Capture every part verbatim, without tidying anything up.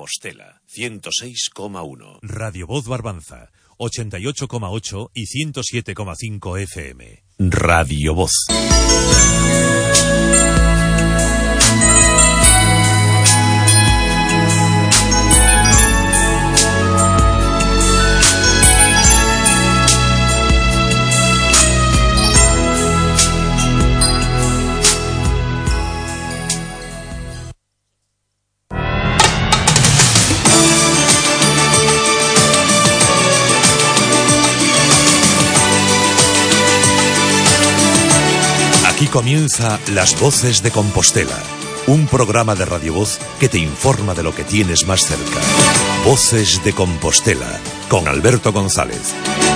Compostela, ciento seis coma uno. Radio Voz Barbanza, ochenta y ocho coma ocho y ciento siete coma cinco F M. Radio Voz. Aquí comienza Las Voces de Compostela, un programa de Radio Voz que te informa de lo que tienes más cerca. Voces de Compostela, con Alberto González.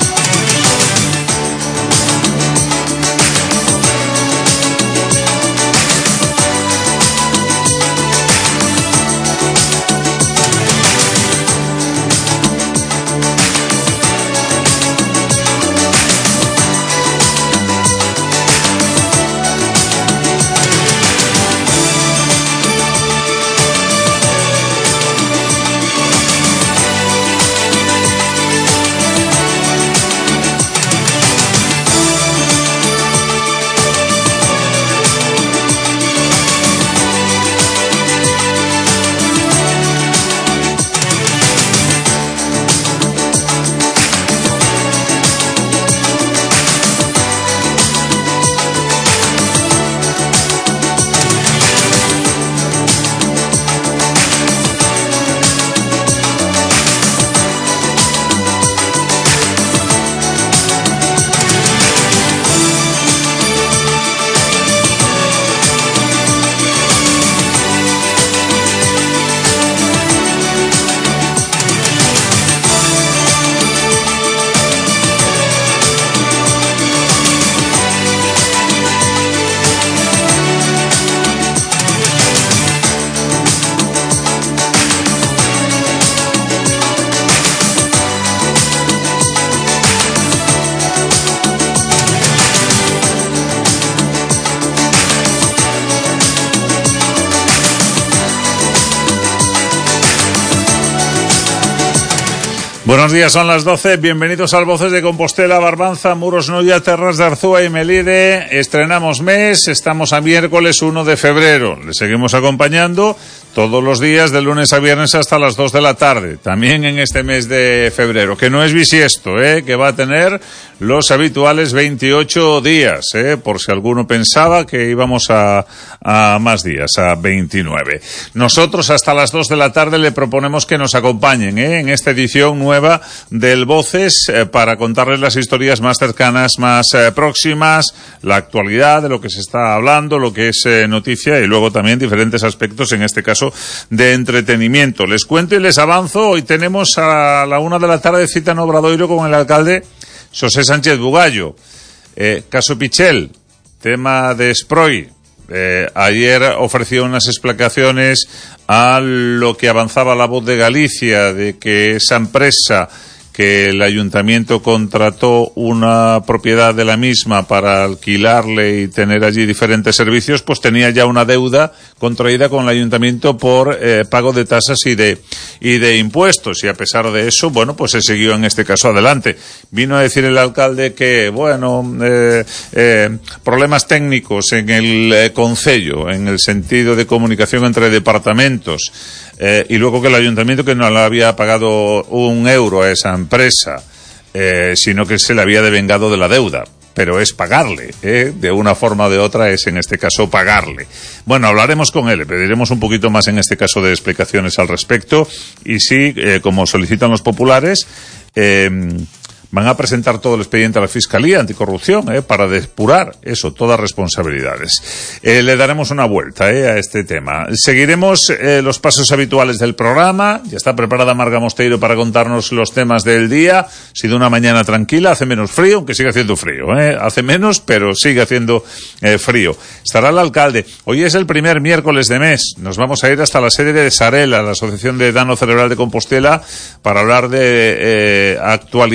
Buenos días, son las doce, bienvenidos al Voces de Compostela, Barbanza, Muros, Noia, Terras de Arzúa y Melide. Estrenamos mes, estamos a miércoles uno de febrero. Les seguimos acompañando todos los días de lunes a viernes hasta las dos de la tarde, también en este mes de febrero, que no es bisiesto, ¿eh? Que va a tener los habituales veintiocho días, ¿eh? Por si alguno pensaba que íbamos a, a más días, a veintinueve. Nosotros hasta las dos de la tarde le proponemos que nos acompañen, ¿eh? En esta edición nueva del Voces, eh, para contarles las historias más cercanas, más eh, próximas, la actualidad de lo que se está hablando, lo que es eh, noticia, y luego también diferentes aspectos, en este caso de entretenimiento. Les cuento y les avanzo, hoy tenemos a la una de la tarde cita en Obradoiro con el alcalde José Sánchez Bugallo. Eh, caso Pichel, tema de Sproi. Eh, ayer ofreció unas explicaciones a lo que avanzaba La Voz de Galicia, de que esa empresa que el ayuntamiento contrató una propiedad de la misma para alquilarle y tener allí diferentes servicios, pues tenía ya una deuda contraída con el ayuntamiento por eh, pago de tasas y de y de impuestos, y a pesar de eso, bueno, pues se siguió en este caso adelante. Vino a decir el alcalde que, bueno, eh, eh, problemas técnicos en el eh, concello, en el sentido de comunicación entre departamentos, Eh, y luego que el ayuntamiento que no le había pagado un euro a esa empresa, eh, sino que se le había devengado de la deuda. Pero es pagarle, ¿eh? De una forma o de otra es en este caso pagarle. Bueno, hablaremos con él, le pediremos un poquito más en este caso de explicaciones al respecto, y sí, eh, como solicitan los populares, eh, van a presentar todo el expediente a la Fiscalía Anticorrupción, eh, para depurar eso, todas responsabilidades. Eh, le daremos una vuelta eh, a este tema. Seguiremos eh, los pasos habituales del programa. Ya está preparada Marga Mosteiro para contarnos los temas del día. Ha sido una mañana tranquila, hace menos frío, aunque sigue haciendo frío. Eh. Hace menos, pero sigue haciendo eh, frío. Estará el alcalde. Hoy es el primer miércoles de mes. Nos vamos a ir hasta la sede de Sarela, la Asociación de Daño Cerebral de Compostela, para hablar de eh, actualidad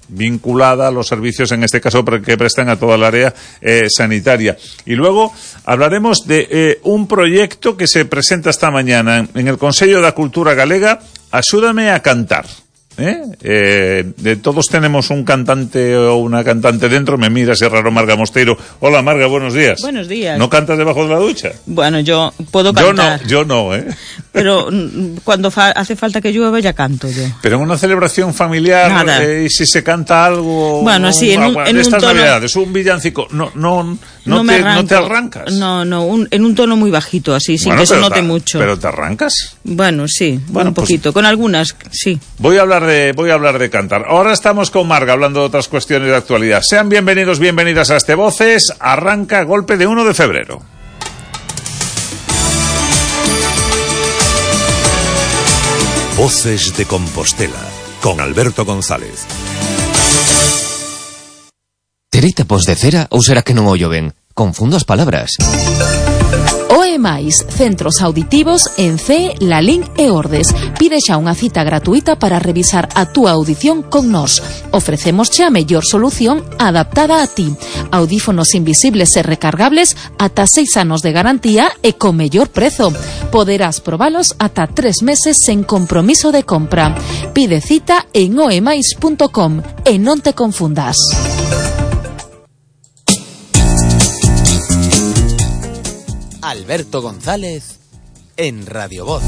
vinculada a los servicios, en este caso, que prestan a toda el área eh, sanitaria. Y luego hablaremos de eh, un proyecto que se presenta esta mañana en el Consello da Cultura Galega, Axúdame a Cantar. ¿Eh? Eh, de todos tenemos un cantante o una cantante dentro. Me mira ese raro Marga Mosteiro. Hola Marga, buenos días. Buenos días. ¿No cantas debajo de la ducha? Bueno, yo puedo cantar. Yo no, yo no, ¿eh? Pero cuando fa hace falta que llueva ya canto yo. Pero en una celebración familiar, Nada. Eh, y si se canta algo... Bueno, sí, en un, bueno, en de un estas tono... navidades, un villancico, no, no, no, no, te, me no te arrancas. No, no, un, en un tono muy bajito, así, sin bueno, que se note te, mucho. ¿Pero te arrancas? Bueno, sí, bueno, un poquito, pues, con algunas, sí. Voy a hablar de, voy a hablar de cantar. Ahora estamos con Marga hablando de otras cuestiones de actualidad. Sean bienvenidos, bienvenidas a este Voces. Arranca a golpe de uno de febrero. Voces de Compostela, con Alberto González. Terei tapos de cera ou será que non ollo ben? Confundo as palabras. O E máis, centros auditivos en C E, Lalín e Ordes. Pide xa unha cita gratuita para revisar a túa audición con nós. Ofrecemos xa a mellor solución adaptada a ti. Audífonos invisibles e recargables ata seis anos de garantía e con mellor prezo. Poderás probalos ata tres meses sen compromiso de compra. Pide cita en oemais punto com e non te confundas. Alberto González en Radio Voz.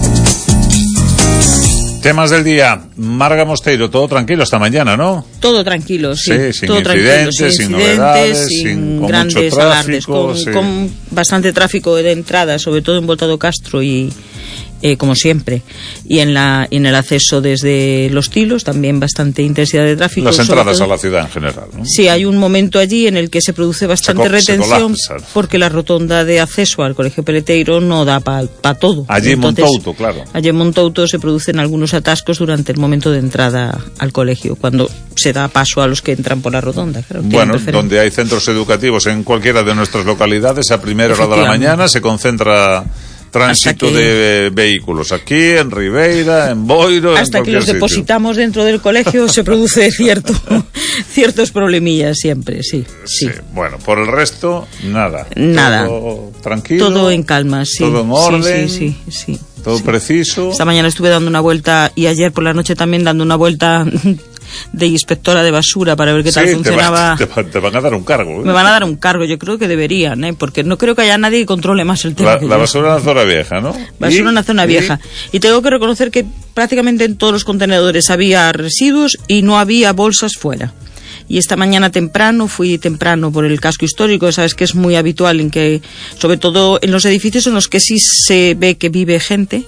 Temas del día. Marga Mosteiro, todo tranquilo esta mañana, ¿no? Todo tranquilo, sí. Sí, sin todo incidentes, tranquilo, sin, sin novedades, sin, sin con grandes mucho tráfico, alardes, con, sí. con bastante tráfico de entrada, sobre todo en Volta do Castro y... Eh, como siempre, y en la en el acceso desde Los Tilos también bastante intensidad de tráfico. Las entradas todo, a la ciudad en general, ¿no? Sí, hay un momento allí en el que se produce bastante se retención se porque la rotonda de acceso al Colegio Peleteiro no da para pa todo. Allí en Montouto, claro. Allí en Montouto se producen algunos atascos durante el momento de entrada al colegio, cuando se da paso a los que entran por la rotonda. Claro, bueno, donde hay centros educativos en cualquiera de nuestras localidades, a primera hora de la mañana se concentra tránsito que, de vehículos aquí, en Ribeira, en Boiro, hasta en que los sitio. Depositamos dentro del colegio se produce cierto ciertos problemillas siempre, sí, sí. Sí, bueno, por el resto, nada. Nada. Todo tranquilo. Todo en calma, sí. Todo en orden. Sí, sí, sí. sí todo sí. preciso. Esta mañana estuve dando una vuelta y ayer por la noche también dando una vuelta de inspectora de basura para ver qué tal sí, funcionaba. Te, va, te van a dar un cargo, ¿eh? Me van a dar un cargo, yo creo que deberían, ¿eh? Porque no creo que haya nadie que controle más el tema. La, la basura en la zona vieja, ¿no? Basura en la zona vieja. Y tengo que reconocer que prácticamente en todos los contenedores había residuos y no había bolsas fuera. Y esta mañana temprano, fui temprano por el casco histórico, sabes que es muy habitual en que, sobre todo en los edificios en los que sí se ve que vive gente,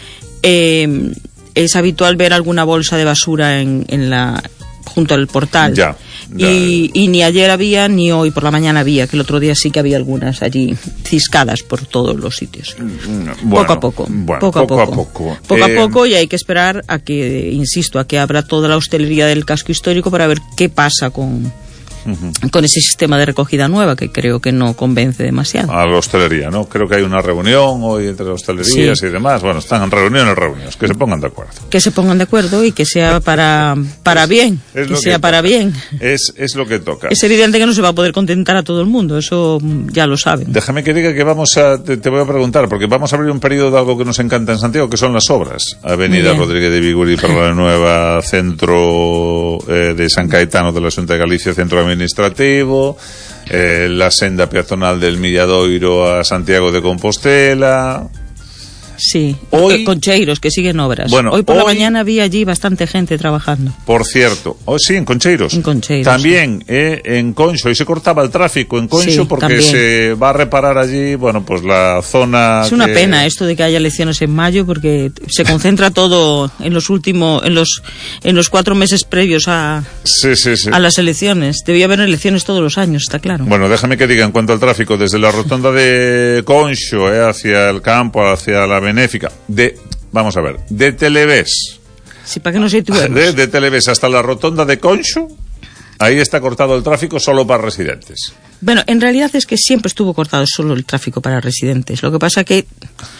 eh, es habitual ver alguna bolsa de basura en, en la junto al portal. Ya, ya. Y, y ni ayer había ni hoy por la mañana había, que el otro día sí que había algunas allí ciscadas por todos los sitios. Bueno, poco a poco, bueno, poco, poco a poco, a poco, poco eh... a poco, y hay que esperar a que, insisto, a que abra toda la hostelería del casco histórico para ver qué pasa con Uh-huh. con ese sistema de recogida nueva que creo que no convence demasiado. A la hostelería, ¿no? Creo que hay una reunión hoy entre las hostelerías sí. y demás. Bueno, están en reuniones, reuniones, que se pongan de acuerdo. Que se pongan de acuerdo y que sea para, para bien, es que sea que para bien. Es, es lo que toca. Es evidente que no se va a poder contentar a todo el mundo, eso ya lo saben. Déjame que diga que vamos a, te, te voy a preguntar, porque vamos a abrir un periodo de algo que nos encanta en Santiago, que son las obras. Avenida Rodríguez de Viguri para la nueva centro eh, de San Caetano de la Xunta de Galicia, centro administrativo. Eh, la senda peatonal del Milladoiro a Santiago de Compostela. Sí, hoy, Concheiros, que siguen obras. Bueno, hoy por hoy, la mañana había allí bastante gente trabajando. Por cierto, oh, sí, en Concheiros. En Concheiros. También sí. eh, en Conxo, y se cortaba el tráfico en Conxo sí, porque también. se va a reparar allí, bueno, pues la zona. Es una que... pena esto de que haya elecciones en mayo porque se concentra todo en los últimos, en los, en los cuatro meses previos a, sí, sí, sí. a las elecciones. Debía haber elecciones todos los años, está claro. Bueno, déjame que diga en cuanto al tráfico, desde la rotonda de Conxo eh, hacia el campo, hacia la Benéfica, de, vamos a ver, de Televés. Sí, para que no se situemos. De, de Televés hasta la rotonda de Conxo, ahí está cortado el tráfico solo para residentes. Bueno, en realidad es que siempre estuvo cortado solo el tráfico para residentes. Lo que pasa que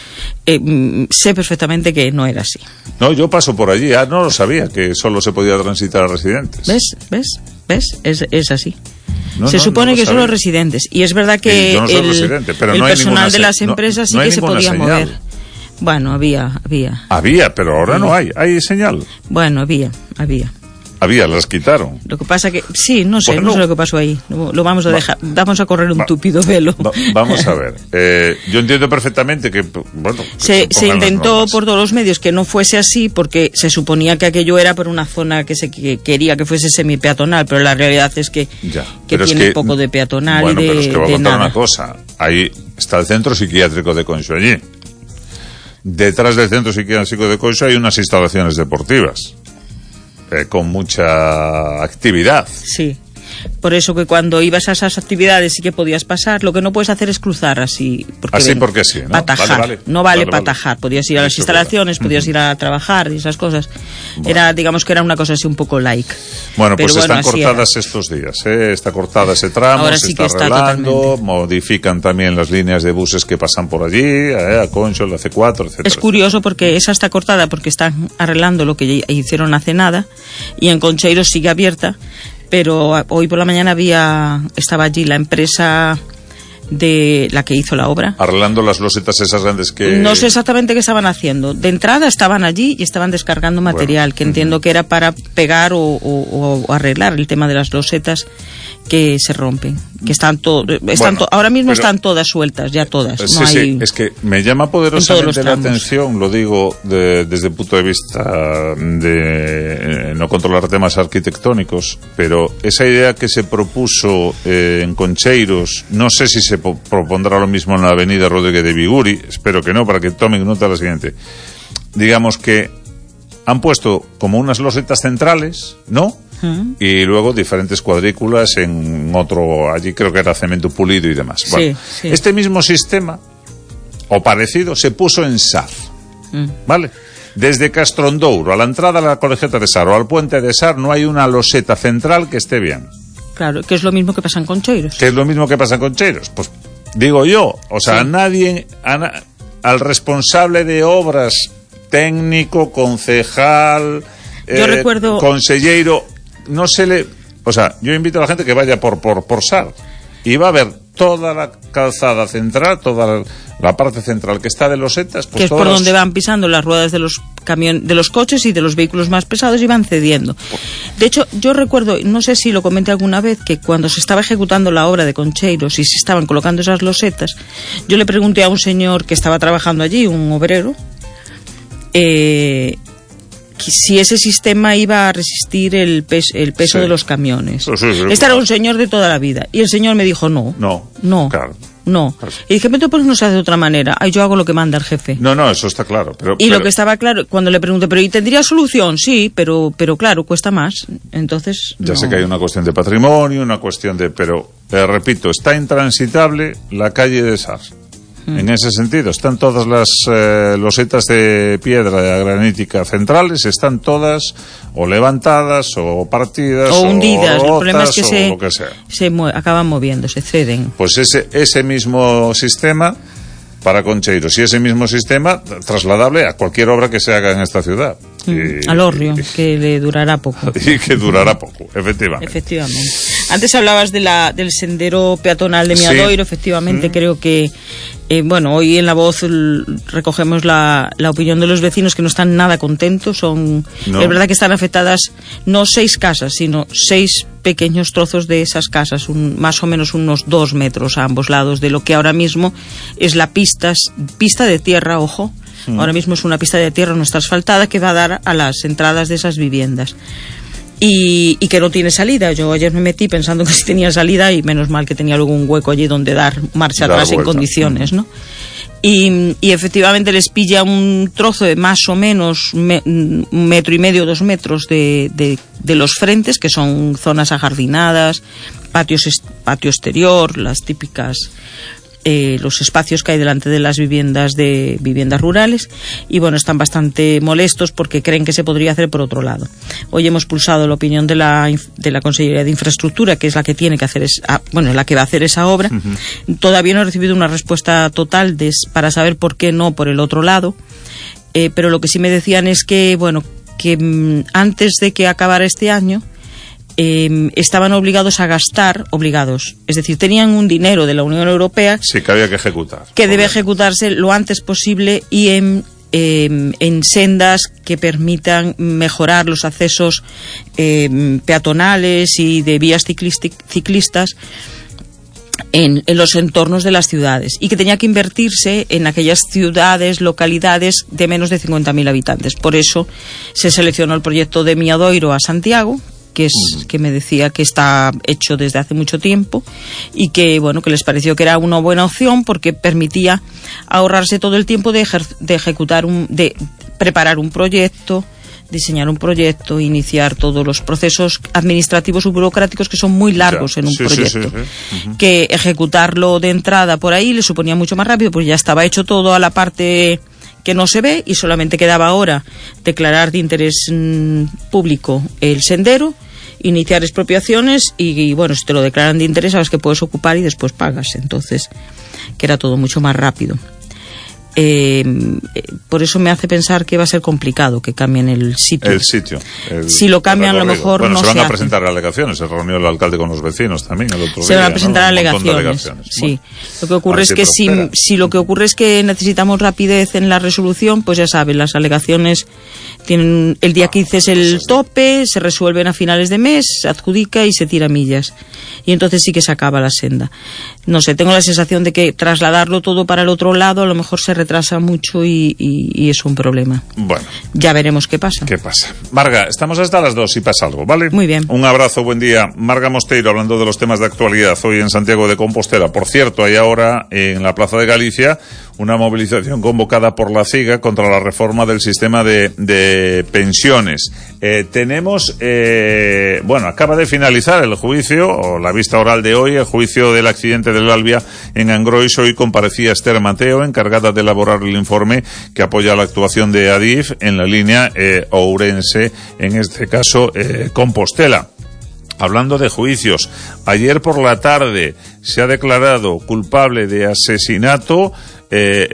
eh, sé perfectamente que no era así. No, yo paso por allí, ah, no lo sabía, que solo se podía transitar a residentes. ¿Ves? ¿Ves? ¿Ves? Es, es así. No, se no, supone no que sabía. solo residentes. Y es verdad que Sí, yo no soy el, residente, pero el no hay personal ninguna de las se- no- empresas sí no hay que se ninguna podía señal. mover. Bueno, había, había. Había, pero ahora no hay. ¿Hay señal? Bueno, había, había. Había, las quitaron. Lo que pasa que, sí, no sé, Bueno. no sé lo que pasó ahí. Lo, lo vamos a Va- dejar, vamos a correr un va- tupido velo. Va- vamos a ver. Eh, yo entiendo perfectamente que, bueno, que Se, se pongan las intentó normas. por todos los medios que no fuese así porque se suponía que aquello era por una zona que se que quería que fuese semipeatonal, pero la realidad es que, Ya, que pero es tiene que- poco de peatonal bueno, y de, pero es que voy a de contar nada. una cosa. Ahí está el centro psiquiátrico de Conxo allí. Detrás del centro psiquiátrico de Conxo hay unas instalaciones deportivas eh, con mucha actividad. Sí. Por eso que cuando ibas a esas actividades sí que podías pasar. Lo que no puedes hacer es cruzar así. Porque Así ven, porque sí, ¿no? Patajar. Vale, vale. No vale Vale, vale. patajar. Podías ir a las Eso es instalaciones, verdad. podías Ujú. ir a trabajar y esas cosas. Bueno. Era, digamos que era una cosa así un poco like. Bueno, Pero pues bueno, están así cortadas estos días, ¿eh? Está cortada ese tramo, Ahora se sí está que está arreglando, totalmente. modifican también las líneas de buses que pasan por allí, ¿eh? A Conxo, la C cuatro, etcétera. Es curioso porque esa está cortada porque están arreglando lo que ya hicieron hace nada y en Concheiro sigue abierta, pero hoy por la mañana había estaba allí la empresa de la que hizo la obra. Arreglando las losetas esas grandes que... No sé exactamente qué estaban haciendo. De entrada estaban allí y estaban descargando material, Bueno, que entiendo que era para pegar o, o- o arreglar el tema de las losetas que se rompen. Que están todo, están Bueno, to- ahora mismo pero- están todas sueltas, ya todas. Sí, no sí, hay... es que me llama en todos poderosamente los la tramos. atención, lo digo de- desde el punto de vista de eh, no controlar temas arquitectónicos, pero esa idea que se propuso eh, en Concheiros, no sé si se po- propondrá lo mismo en la avenida Rodríguez de Biguri, espero que no, para que tomen nota la siguiente. Digamos que han puesto como unas losetas centrales, ¿no? Ujú. Y luego diferentes cuadrículas en otro, allí creo que era cemento pulido y demás. Sí, Bueno, sí. este mismo sistema, o parecido, se puso en Sar, Mm. ¿vale? Desde Castrondouro, a la entrada a la colegiata de Sar o al puente de Sar, no hay una loseta central que esté bien. Claro, que es lo mismo que pasa en Concheiros. Que es lo mismo que pasa con Cheiros. Pues digo yo, o sea, Sí. a nadie, a na- al responsable de obras, técnico, concejal, Yo recuerdo- consellero, no se le... O sea, yo invito a la gente que vaya por, por, por Sar y va a ver toda la calzada central, toda la, la parte central que está de losetas, pues que es por todas- donde van pisando las ruedas de los camiones, de los coches y de los vehículos más pesados y van cediendo. De hecho, yo recuerdo, no sé si lo comenté alguna vez, que cuando se estaba ejecutando la obra de Concheiros y se estaban colocando esas losetas, yo le pregunté a un señor que estaba trabajando allí, un obrero, eh, que si ese sistema iba a resistir el, pes- el peso Sí. de los camiones. Sí, sí, sí, Este claro. era un señor de toda la vida. Y el señor me dijo, no, No, no, claro. no. Claro. Y dije, pero pues no se hace de otra manera. Ay, yo hago lo que manda el jefe. No, no, eso está claro. Pero, Y pero- lo que estaba claro, cuando le pregunté, pero ¿y tendría solución? Sí, pero, pero claro, cuesta más. Entonces. Ya no. sé que hay una cuestión de patrimonio, una cuestión de... Pero, eh, repito, está intransitable la calle de Sar. Mm. En ese sentido, están todas las eh, losetas de piedra granítica centrales, están todas o levantadas o partidas O hundidas. El problema es rotas, que o se, lo que sea. se mue- acaban moviendo, se ceden. Pues ese, ese mismo sistema para Concheiros y ese mismo sistema trasladable a cualquier obra que se haga en esta ciudad. Mm, Y- al Orrio, que le durará poco. y que durará poco, efectivamente. Efectivamente. Antes hablabas de la, del sendero peatonal de Sí. Miadoiro, efectivamente, Mm. creo que, eh, bueno, hoy en La Voz l- recogemos la, la opinión de los vecinos que no están nada contentos. Son, No. es verdad que están afectadas no seis casas, sino seis pequeños trozos de esas casas, un, más o menos unos dos metros a ambos lados de lo que ahora mismo es la pista, pista de tierra, ojo. Mm. Ahora mismo es una pista de tierra no está asfaltada que va a dar a las entradas de esas viviendas. Y, y que no tiene salida. Yo ayer me metí pensando que sí tenía salida y menos mal que tenía luego un hueco allí donde dar marcha Dar atrás en vuelta. condiciones, ¿no? Y, y efectivamente les pilla un trozo de más o menos me- un metro y medio, dos metros de, de, de los frentes, que son zonas ajardinadas, patios, est- patio exterior, las típicas eh, los espacios que hay delante de las viviendas de viviendas rurales, y bueno, están bastante molestos porque creen que se podría hacer por otro lado. Hoy hemos pulsado la opinión de la de la Consellería de Infraestructura, que es la que tiene que hacer esa, bueno, la que va a hacer esa obra. Uh-huh. Todavía no he recibido una respuesta total de, para saber por qué no por el otro lado, eh, pero lo que sí me decían es que, bueno, que mm, antes de que acabara este año Eh, estaban obligados a gastar, obligados, es decir, tenían un dinero de la Unión Europea sí, que había que ejecutar, que debe ejecutarse lo antes posible y en, eh, en sendas que permitan mejorar los accesos eh, peatonales y de vías ciclistas en, en los entornos de las ciudades, y que tenía que invertirse en aquellas ciudades, localidades de menos de cincuenta mil habitantes. Por eso se seleccionó el proyecto de Miadoiro a Santiago, que es que me decía que está hecho desde hace mucho tiempo y que bueno, que les pareció que era una buena opción porque permitía ahorrarse todo el tiempo de, ejer- de ejecutar un de preparar un proyecto, diseñar un proyecto, iniciar todos los procesos administrativos y burocráticos que son muy largos en un sí, proyecto. Sí, sí, sí. Uh-huh. Que ejecutarlo de entrada por ahí le suponía mucho más rápido, pues ya estaba hecho todo a la parte que no se ve y solamente quedaba ahora declarar de interés mmm, público el sendero, iniciar expropiaciones y, y bueno, si te lo declaran de interés sabes que puedes ocupar y después pagas, entonces que era todo mucho más rápido. Eh, por eso me hace pensar que va a ser complicado que cambien el sitio. El sitio. El, si lo cambian, a lo mejor bueno, no se van se a hace. presentar alegaciones. Se reunió el alcalde con los vecinos también el otro se día. van a presentar ¿no? alegaciones. alegaciones. Sí. Bueno, lo que ocurre es que si, si lo que ocurre es que necesitamos rapidez en la resolución, pues ya saben, las alegaciones tienen el día quince es el tope, se resuelven a finales de mes, se adjudica y se tira millas. Y entonces sí que se acaba la senda. No sé, tengo la sensación de que trasladarlo todo para el otro lado a lo mejor se retrasa mucho y, y, y es un problema. Bueno. Ya veremos qué pasa. ¿Qué pasa? Marga, estamos hasta las dos si pasa algo, ¿vale? Muy bien. Un abrazo, buen día. Marga Mosteiro, hablando de los temas de actualidad hoy en Santiago de Compostela. Por cierto, hay ahora en la Plaza de Galicia una movilización convocada por la CIGA contra la reforma del sistema de, de pensiones. Eh, tenemos, eh, bueno, acaba de finalizar el juicio, o la vista oral de hoy, el juicio del accidente del Albia en Angrois. Hoy comparecía Esther Mateo, encargada de elaborar el informe que apoya la actuación de Adif en la línea eh, Ourense, en este caso eh, Compostela. Hablando de juicios, ayer por la tarde se ha declarado culpable de asesinato eh,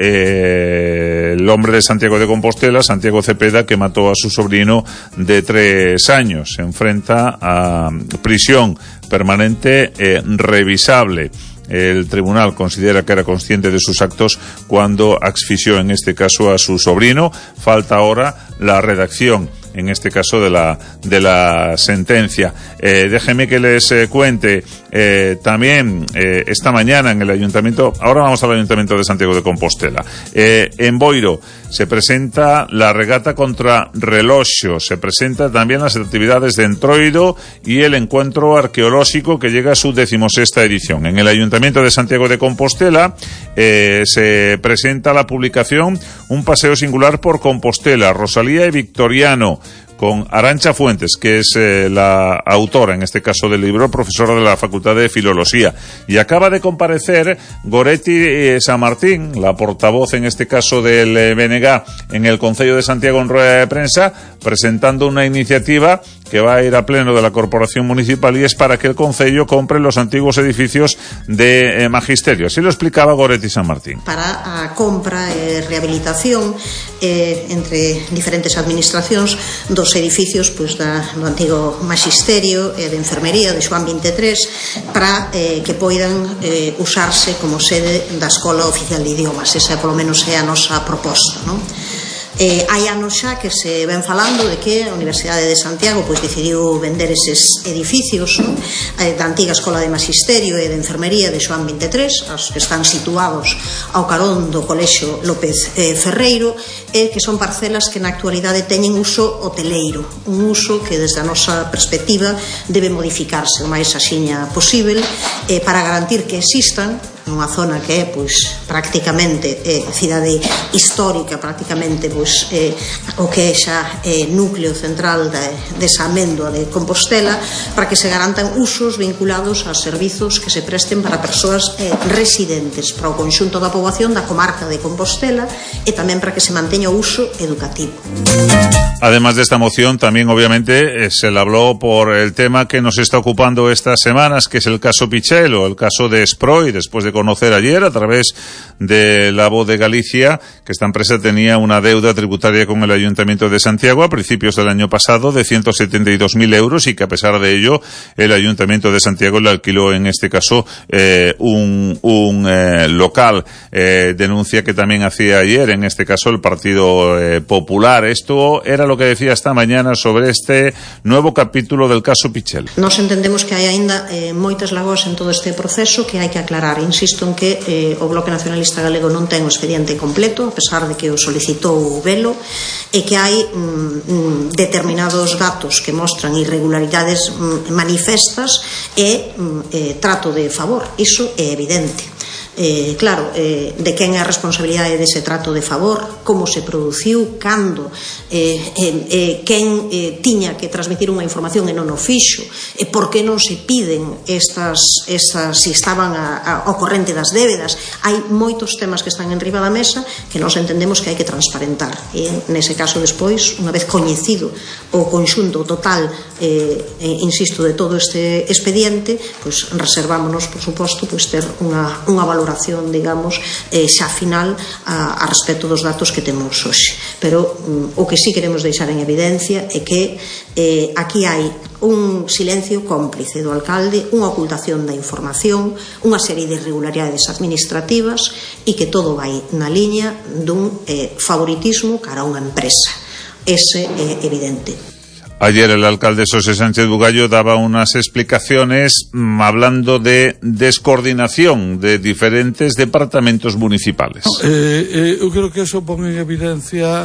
eh, el hombre de Santiago de Compostela, Santiago Cepeda, que mató a su sobrino de tres años. Se enfrenta a prisión permanente eh, revisable. El tribunal considera que era consciente de sus actos cuando asfixió, en este caso, a su sobrino. Falta ahora la redacción, en este caso, de la de la sentencia. Eh, déjenme que les eh, cuente eh, también eh, esta mañana en el ayuntamiento, ahora vamos al ayuntamiento de Santiago de Compostela. Eh, en Boiro se presenta la regata contra Reloxo, se presenta también las actividades de Entroido y el encuentro arqueológico que llega a su decimosexta edición. En el ayuntamiento de Santiago de Compostela eh, se presenta la publicación Un paseo singular por Compostela, Rosalía y Victoriano, con Arantxa Fuentes, que es eh, la autora, en este caso del libro, profesora de la Facultad de Filología. Y acaba de comparecer Goretti eh, San Martín, la portavoz, en este caso, del eh, B N G en el Concello de Santiago en rueda de prensa, presentando una iniciativa que va a ir a pleno de la Corporación Municipal y es para que el Concello compre los antiguos edificios de eh, Magisterio. Así lo explicaba Goretti San Martín. Para a compra e rehabilitación eh, entre diferentes administracións dos edificios pois, da, do antigo Magisterio e de Enfermería de Xoán veintitrés para eh, que poidan eh, usarse como sede da Escola Oficial de Idiomas. Esa polo menos é a nosa proposta, non? Eh, hai anos xa que se ven falando de que a Universidade de Santiago pois decidiu vender eses edificios, non? Eh, da antiga Escola de Magisterio e de Enfermería de Xoán veintitrés, os que están situados ao carón do Colexio López eh, Ferreiro, e que son parcelas que na actualidade teñen uso hoteleiro, un uso que desde a nosa perspectiva debe modificarse o máis axiña posible eh, para garantir que existan nunha zona que é pois prácticamente eh, cidade histórica, prácticamente pois eh, o que é xa eh, núcleo central de, desa améndoa de Compostela, para que se garantan usos vinculados a servizos que se presten para persoas eh, residentes, para o conxunto da poboación da comarca de Compostela, e tamén para que se manteña o uso educativo. Además de esta moción, también obviamente eh, se le habló por el tema que nos está ocupando estas semanas, que es el caso Pichel o el caso de Sproi, después de conocer ayer a través de La Voz de Galicia que esta empresa tenía una deuda tributaria con el Ayuntamiento de Santiago a principios del año pasado de ciento setenta y dos mil euros, y que a pesar de ello el Ayuntamiento de Santiago le alquiló en este caso eh, un, un eh, local. Eh, denuncia que también hacía ayer en este caso el Partido eh, Popular. Esto era lo que decía esta mañana sobre este nuevo capítulo del caso Pichel. Nos entendemos que hai aínda eh, moitas lagoas en todo este proceso que hai que aclarar. Insisto en que eh, o Bloque Nacionalista Galego non ten o expediente completo, a pesar de que o solicitou o velo, e que hai mm, determinados datos que mostran irregularidades mm, manifestas e mm, eh, trato de favor. Iso é evidente. Eh, claro, eh, de quen é a responsabilidade dese trato de favor, como se produciu, cando, eh, eh, eh, quen eh, tiña que transmitir unha información e non o fixo, e por que non se piden estas, estas se estaban a, a, ao corrente das débedas. Hai moitos temas que están en riba da mesa que nós entendemos que hai que transparentar, e nese caso despois, unha vez coñecido o conxunto total, eh, eh, insisto, de todo este expediente, pois reservámonos, por suposto, pois ter unha, unha valoración, digamos, eh, xa final a, a respecto dos datos que temos hoxe. Pero um, o que sí queremos deixar en evidencia é que eh, aquí hai un silencio cómplice do alcalde, unha ocultación da información, unha serie de irregularidades administrativas, e que todo vai na liña dun eh, favoritismo cara a unha empresa. Ese é evidente. Ayer el alcalde Xosé Sánchez Bugallo daba unas explicaciones mmm, hablando de descoordinación de diferentes departamentos municipales. No, eh, eh, eu creo que eso pon en evidencia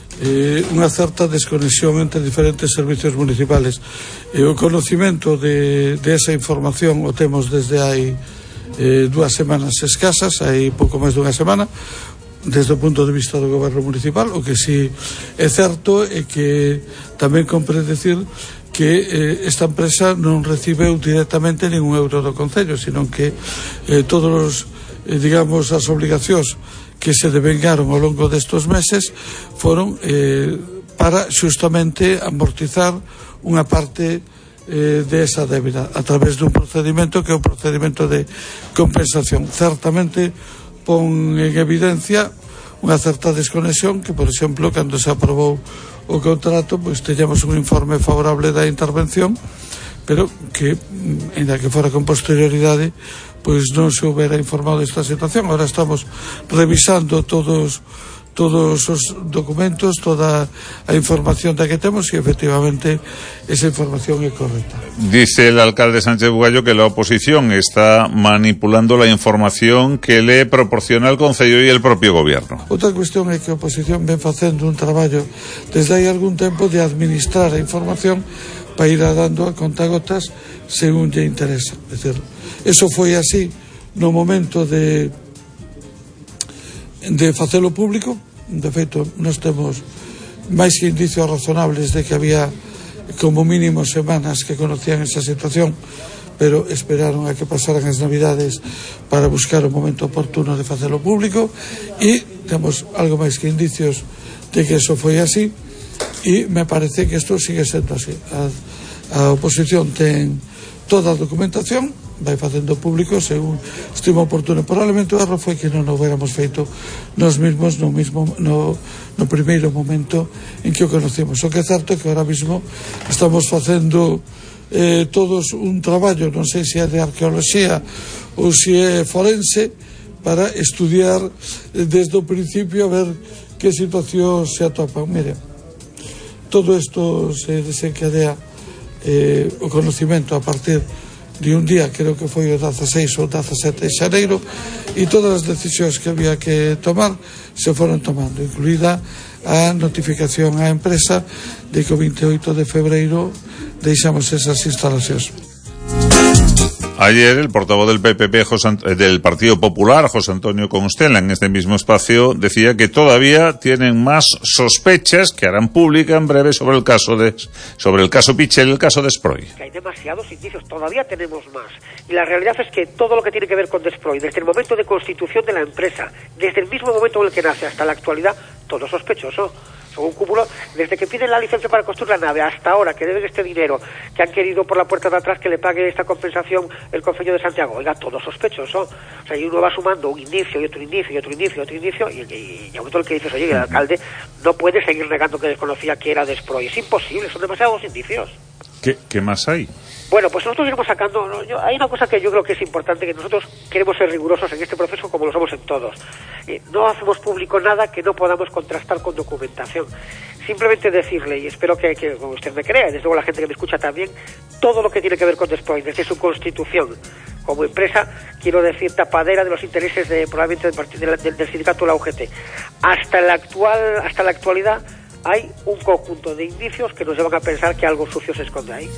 eh, unha certa desconexión entre diferentes servicios municipales. E o conocimento de, de esa información o temos desde hai eh, dúas semanas escasas, hai pouco máis dunha semana, desde o punto de vista do goberno municipal. O que si é certo é que tamén compre decir que eh, esta empresa non recibeu directamente ningún euro do Concello, sino que eh, todos os, eh, digamos, as obligacións que se devengaron ao longo destos meses foron eh, para xustamente amortizar unha parte eh, de esa débeda a través dun procedimento que é o procedimento de compensación. Certamente pon en evidencia unha certa desconexión que, por exemplo, cando se aprobou o contrato, pois teñamos un informe favorable da intervención, pero que, ainda que fora con posterioridade, pois non se houbera informado desta situación. Ahora estamos revisando todos todos os documentos, toda a información da que temos, e efectivamente esa información é correcta. Dice el alcalde Sánchez Bugallo que la oposición está manipulando la información que le proporciona el Concello y el propio gobierno. Outra cuestión é que a oposición ven facendo un traballo desde hai algún tempo de administrar a información para ir dando a contagotas según lle interesa. É dicir, eso foi así no momento de de facelo público. De feito, nós temos máis que indicios razonables de que había como mínimo semanas que conocían esa situación, pero esperaron a que pasaran as Navidades para buscar o momento oportuno de facelo público, e temos algo máis que indicios de que eso foi así, e me parece que isto sigue sendo así. A, a oposición ten toda a documentación, vai facendo público según estima oportuno. Probablemente o erro foi que non o hubiéramos feito nós mesmos no mismo no, no primeiro momento en que o conocemos. O que é certo é que ahora mismo estamos facendo eh, todos un traballo, non sei se é de arqueoloxía ou se é forense, para estudiar desde o principio a ver que situación se atopan. Mire, todo isto se desencadea eh, o conocimento a partir de un día, creo que foi o dieciséis ou diecisiete de xaneiro, e todas as decisións que había que tomar se foron tomando, incluída a notificación á empresa de que o veintioito de febreiro deixamos esas instalacións. Ayer el portavoz del P P P, José, del Partido Popular, José Antonio Constela, en este mismo espacio, decía que todavía tienen más sospechas que harán pública en breve sobre el caso de sobre el caso Pichel, el caso Desproy. Hay demasiados indicios, todavía tenemos más. Y la realidad es que todo lo que tiene que ver con Desproy, desde el momento de constitución de la empresa, desde el mismo momento en el que nace hasta la actualidad, todo sospechoso. Un cúmulo, desde que piden la licencia para construir la nave hasta ahora, que deben este dinero, que han querido por la puerta de atrás que le pague esta compensación el Concello de Santiago. Oiga, todo sospechoso. O sea, y uno va sumando un indicio y otro indicio y otro indicio y otro indicio, y, y, y a momento el que dices, oye, el alcalde no puede seguir negando que desconocía que era Desproy. Es imposible, son demasiados indicios. ¿Qué, qué más hay? Bueno, pues nosotros iremos sacando, ¿no? Yo, hay una cosa que yo creo que es importante, que nosotros queremos ser rigurosos en este proceso como lo somos en todos. Eh, no hacemos público nada que no podamos contrastar con documentación. Simplemente decirle, y espero que, que como usted me crea, y desde luego la gente que me escucha también, todo lo que tiene que ver con Desproy, desde su constitución como empresa, quiero decir, tapadera de los intereses de probablemente del, del, del, del sindicato de la U G T, hasta la actual, hasta la actualidad, hay un conjunto de indicios que nos llevan a pensar que algo sucio se esconde ahí.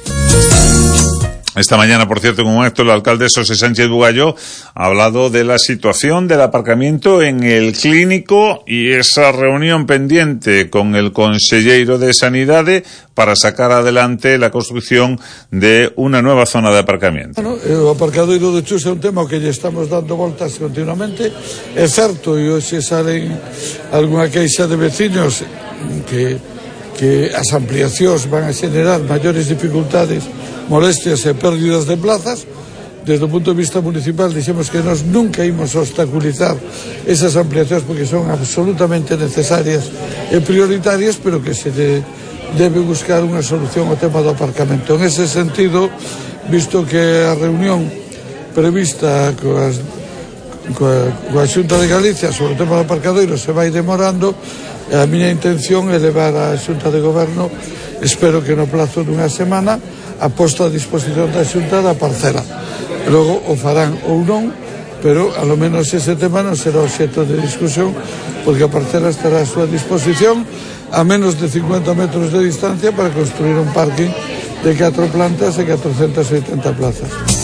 Esta mañana, por cierto, en un acto, el alcalde José Sánchez Bugallo ha hablado de la situación del aparcamiento en el Clínico y esa reunión pendiente con el conselleiro de Sanidade para sacar adelante la construcción de una nueva zona de aparcamiento. Bueno, o aparcadoiro de Chus é un tema que lle estamos dando voltas continuamente. É certo, e hoxe salen algunha queixa de vecinos que, que as ampliacións van a xenerar maiores dificultades, molestias e pérdidas de plazas. Desde o punto de vista municipal dixemos que nós nunca imos obstaculizar esas ampliacións porque son absolutamente necesarias e prioritarias, pero que se de, debe buscar unha solución ao tema do aparcamento. En ese sentido, visto que a reunión prevista coas, coa, coa Xunta de Galicia sobre o tema do aparcadoiro se vai demorando, a miña intención é levar a Xunta de Goberno, espero que no plazo dunha semana, a posta a disposición da Xunta da parcela. Logo o farán ou non, pero a lo menos ese tema non será obxecto de discusión, porque a parcela estará a súa disposición a menos de cincuenta metros de distancia para construir un parking de catro plantas e catrocentas oitenta plazas.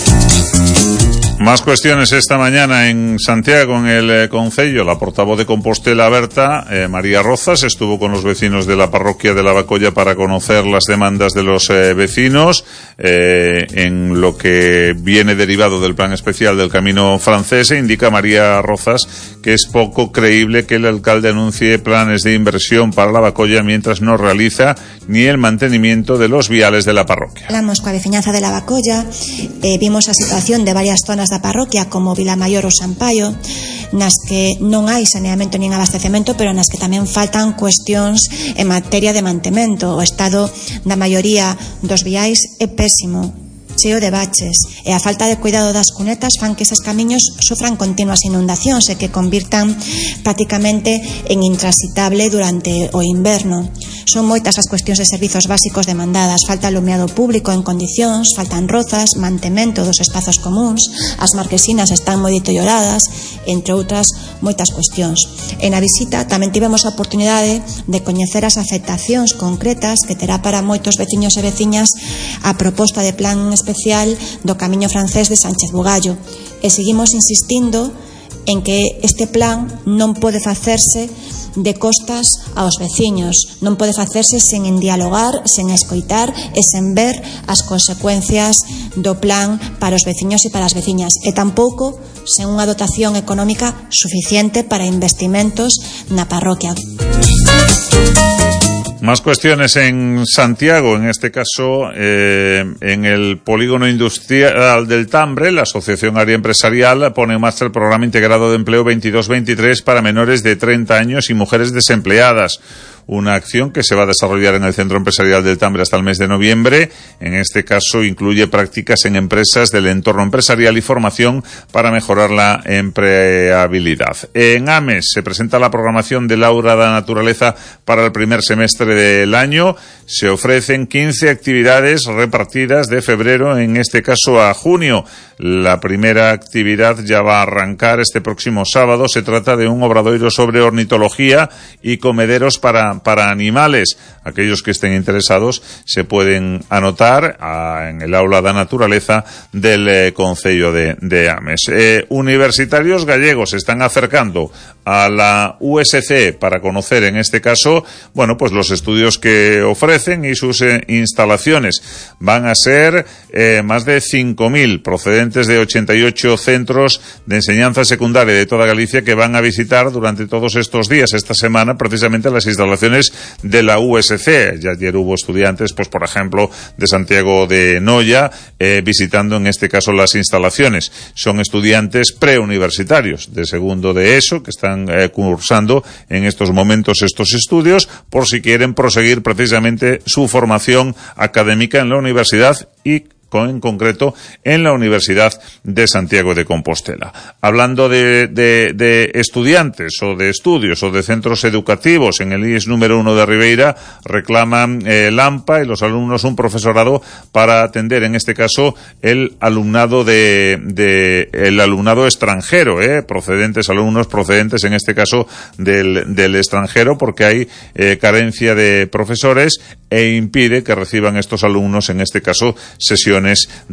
Más cuestiones esta mañana en Santiago, en el eh, Concello. La portavoz de Compostela Berta, eh, María Rozas, estuvo con los vecinos de la parroquia de Lavacolla para conocer las demandas de los eh, vecinos eh, en lo que viene derivado del plan especial del Camino Francés. E indica María Rozas que es poco creíble que el alcalde anuncie planes de inversión para Lavacolla mientras no realiza ni el mantenimiento de los viales de la parroquia. Hablamos coa veciñanza de Lavacolla, eh, vimos a situación de varias zonas da parroquia como Vilamayor ou Sampaio, nas que non hai saneamento nin abastecemento, pero nas que tamén faltan cuestións en materia de mantemento. O estado da maioría dos viais é pésimo, cheo de baches, e a falta de cuidado das cunetas fan que eses camiños sufran continuas inundacións e que convirtan prácticamente en intransitable durante o inverno. Son moitas as cuestións de servizos básicos demandadas, falta alumiado público en condicións, faltan rozas, mantemento dos espazos comuns, as marquesinas están moi deterioradas, entre outras moitas cuestións. En a visita tamén tivemos a oportunidade de coñecer as afectacións concretas que terá para moitos veciños e veciñas a proposta de plan especial do Camiño Francés de Sánchez Bugallo, e seguimos insistindo en que este plan non pode facerse de costas aos veciños, non pode facerse sen en dialogar, sen escoitar e sen ver as consecuencias do plan para os veciños e para as veciñas, e tampouco sen unha dotación económica suficiente para investimentos na parroquia. Más cuestiones en Santiago, en este caso eh, en el polígono industrial del Tambre. La Asociación Área Empresarial pone en marcha el programa integrado de empleo veintidós veintitrés para menores de treinta años y mujeres desempleadas. Una acción que se va a desarrollar en el Centro Empresarial del Tambre hasta el mes de noviembre. En este caso incluye prácticas en empresas del entorno empresarial y formación para mejorar la empleabilidad. En AMES se presenta la programación de Laura da Naturaleza para el primer semestre del año. Se ofrecen quince actividades repartidas de febrero, en este caso a junio. La primera actividad ya va a arrancar este próximo sábado. Se trata de un obradoiro sobre ornitología y comederos para para, para animales. Aquellos que estén interesados se pueden anotar a, en el aula da naturaleza del eh, Concello de, de Ames. Eh, universitarios gallegos se están acercando a la U S C para conocer, en este caso, bueno, pues los estudios que ofrecen y sus eh, instalaciones. Van a ser eh, más de cinco mil procedentes de ochenta y ocho centros de enseñanza secundaria de toda Galicia que van a visitar durante todos estos días, esta semana, precisamente las instalaciones de la U S C. Ya ayer hubo estudiantes, pues por ejemplo, de Santiago de Noia, eh, visitando en este caso las instalaciones. Son estudiantes preuniversitarios de segundo de ESO que están eh, cursando en estos momentos estos estudios por si quieren proseguir precisamente su formación académica en la universidad y en concreto en la Universidad de Santiago de Compostela. Hablando de, de, de estudiantes o de estudios o de centros educativos, en el I E S número uno de Ribeira reclaman eh, el AMPA y los alumnos un profesorado para atender, en este caso, el alumnado de, de el alumnado extranjero, eh, procedentes, alumnos procedentes, en este caso, del, del extranjero, porque hay eh, carencia de profesores e impide que reciban estos alumnos, en este caso, sesiones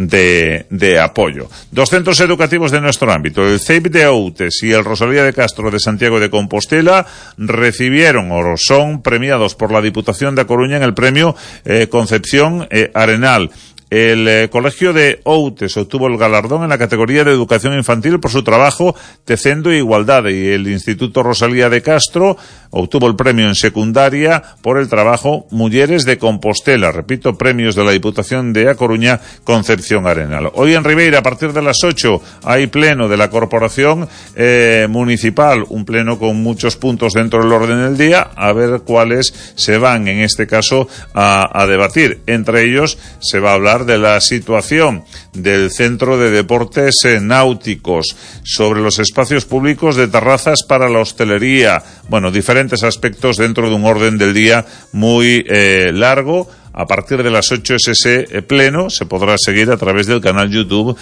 De, de apoyo. Dos centros educativos de nuestro ámbito, el C E I P de Outes y el Rosalía de Castro de Santiago de Compostela, recibieron o son premiados por la Diputación de A Coruña en el premio eh, Concepción eh, Arenal. El eh, Colegio de Outes obtuvo el galardón en la categoría de Educación Infantil por su trabajo tecendo igualdad, y el Instituto Rosalía de Castro obtuvo el premio en secundaria por el trabajo Mujeres de Compostela. Repito, premios de la Diputación de A Coruña, Concepción Arenal. Hoy en Ribeira, a partir de las ocho, hay pleno de la Corporación eh, Municipal, un pleno con muchos puntos dentro del orden del día, a ver cuáles se van, en este caso, a, a debatir. Entre ellos, se va a hablar de la situación del Centro de Deportes eh, Náuticos, sobre los espacios públicos de terrazas para la hostelería, bueno, diferentes aspectos dentro de un orden del día muy eh, largo. A partir de las ocho es ese pleno, se podrá seguir a través del canal YouTube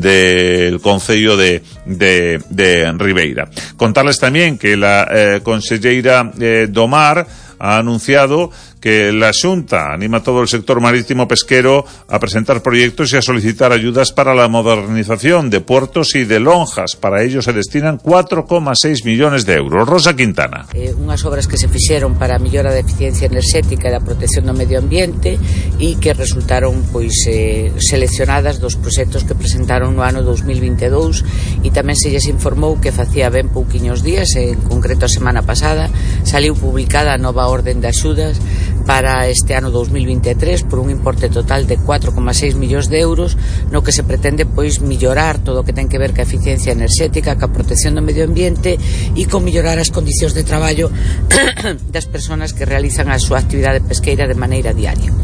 del Concello de, de, de Ribeira. Contarles también que la eh, conselleira eh, Domar ha anunciado que la Xunta anima a todo el sector marítimo pesquero a presentar proyectos y a solicitar ayudas para la modernización de puertos y de lonjas. Para ello se destinan cuatro coma seis millones de euros. Rosa Quintana. Eh, unhas obras que se fixeron para a mellora da eficiencia enerxética e da protección do medio ambiente e que resultaron pois eh, seleccionadas dos proxectos que presentaron no ano dos mil vinte e dous, e tamén se lles informou que facía ben pouquiños días, en concreto a semana pasada, saliu publicada a nova orden de axudas para este ano dos mil vinte e tres por un importe total de cuatro coma seis millóns de euros, no que se pretende pois millorar todo o que ten que ver ca eficiencia enerxética, ca protección do medio ambiente e con millorar as condicións de traballo das persoas que realizan a súa actividade pesqueira de maneira diaria.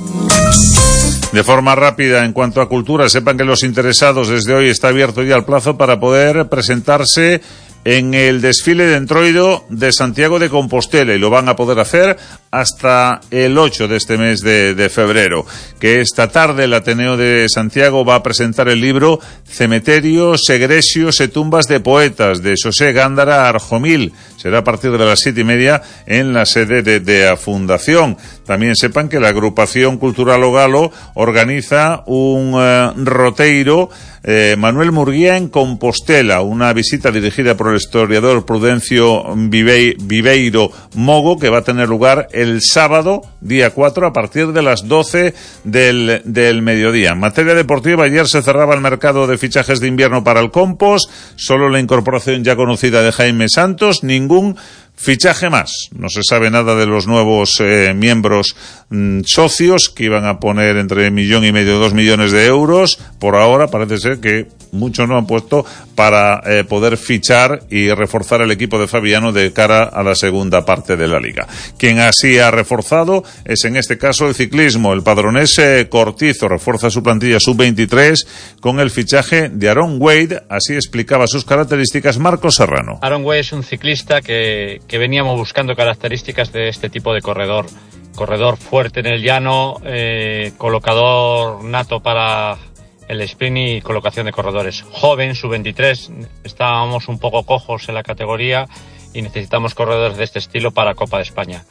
De forma rápida, en cuanto a cultura, sepan que los interesados, desde hoy está abierto ya el plazo para poder presentarse en el desfile de Entroido de Santiago de Compostela, y lo van a poder hacer hasta el ocho de este mes de, de febrero, que esta tarde el Ateneo de Santiago va a presentar el libro Cementerios, Egresios e Tumbas de Poetas, de Xosé Gándara Arjomil. Será a partir de las siete y media en la sede de, de la Fundación. También sepan que la Agrupación Cultural O Galo organiza un uh, roteiro eh, Manuel Murguía en Compostela, una visita dirigida por el historiador Prudencio Vive, Viveiro Mogo, que va a tener lugar el sábado, día cuatro, a partir de las doce del, del mediodía. En materia deportiva, ayer se cerraba el mercado de fichajes de invierno para el Compos, solo la incorporación ya conocida de Jaime Santos, ningún fichaje más. No se sabe nada de los nuevos eh, miembros mm, socios que iban a poner entre millón y medio, dos millones de euros. Por ahora parece ser que muchos no han puesto para eh, poder fichar y reforzar el equipo de Fabiano de cara a la segunda parte de la liga. Quien así ha reforzado es en este caso el ciclismo. El padronés Cortizo refuerza su plantilla sub veintitrés con el fichaje de Aaron Wade. Así explicaba sus características Marcos Serrano. Aaron Wade es un ciclista que que veníamos buscando características de este tipo de corredor. Corredor fuerte en el llano, eh, colocador nato para el sprint y colocación de corredores. Joven, sub veintitrés, estábamos un poco cojos en la categoría y necesitamos corredores de este estilo para Copa de España.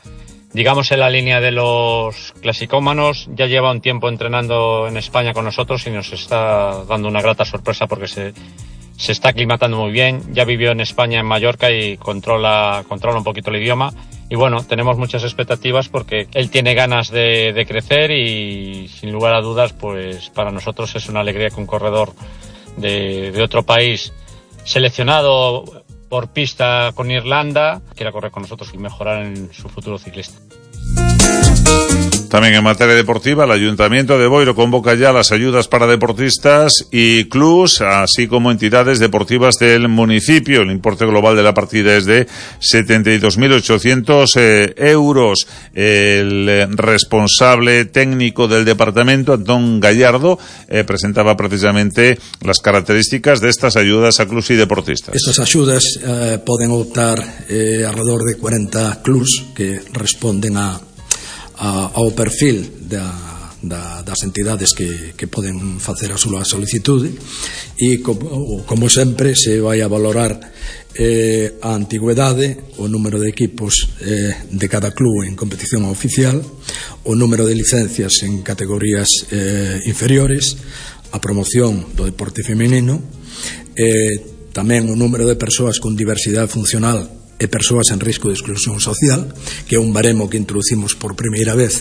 digamos, en la línea de los clasicómanos. Ya lleva un tiempo entrenando en España con nosotros y nos está dando una grata sorpresa porque se, se está aclimatando muy bien. Ya vivió en España, en Mallorca, y controla, controla un poquito el idioma. Y bueno, tenemos muchas expectativas porque él tiene ganas de, de crecer y, sin lugar a dudas, pues para nosotros es una alegría que un corredor de, de otro país seleccionado por pista con Irlanda quiera correr con nosotros y mejorar en su futuro ciclista. También en materia deportiva, el Ayuntamiento de Boiro convoca ya las ayudas para deportistas y clubs, así como entidades deportivas del municipio. El importe global de la partida es de setenta y dos mil ochocientos eh, euros. El eh, responsable técnico del departamento, Antón Gallardo, eh, presentaba precisamente las características de estas ayudas a clubs y deportistas. Estas ayudas eh, poden optar eh, alrededor de cuarenta clubs que responden a A, ao perfil da, da, das entidades que, que poden facer a súa solicitude e como, como sempre se vai a valorar eh, a antigüedade, o número de equipos eh, de cada club en competición oficial, o número de licencias en categorías eh, inferiores, a promoción do deporte feminino, eh, tamén o número de persoas con diversidade funcional e persoas en risco de exclusión social, que é un baremo que introducimos por primeira vez.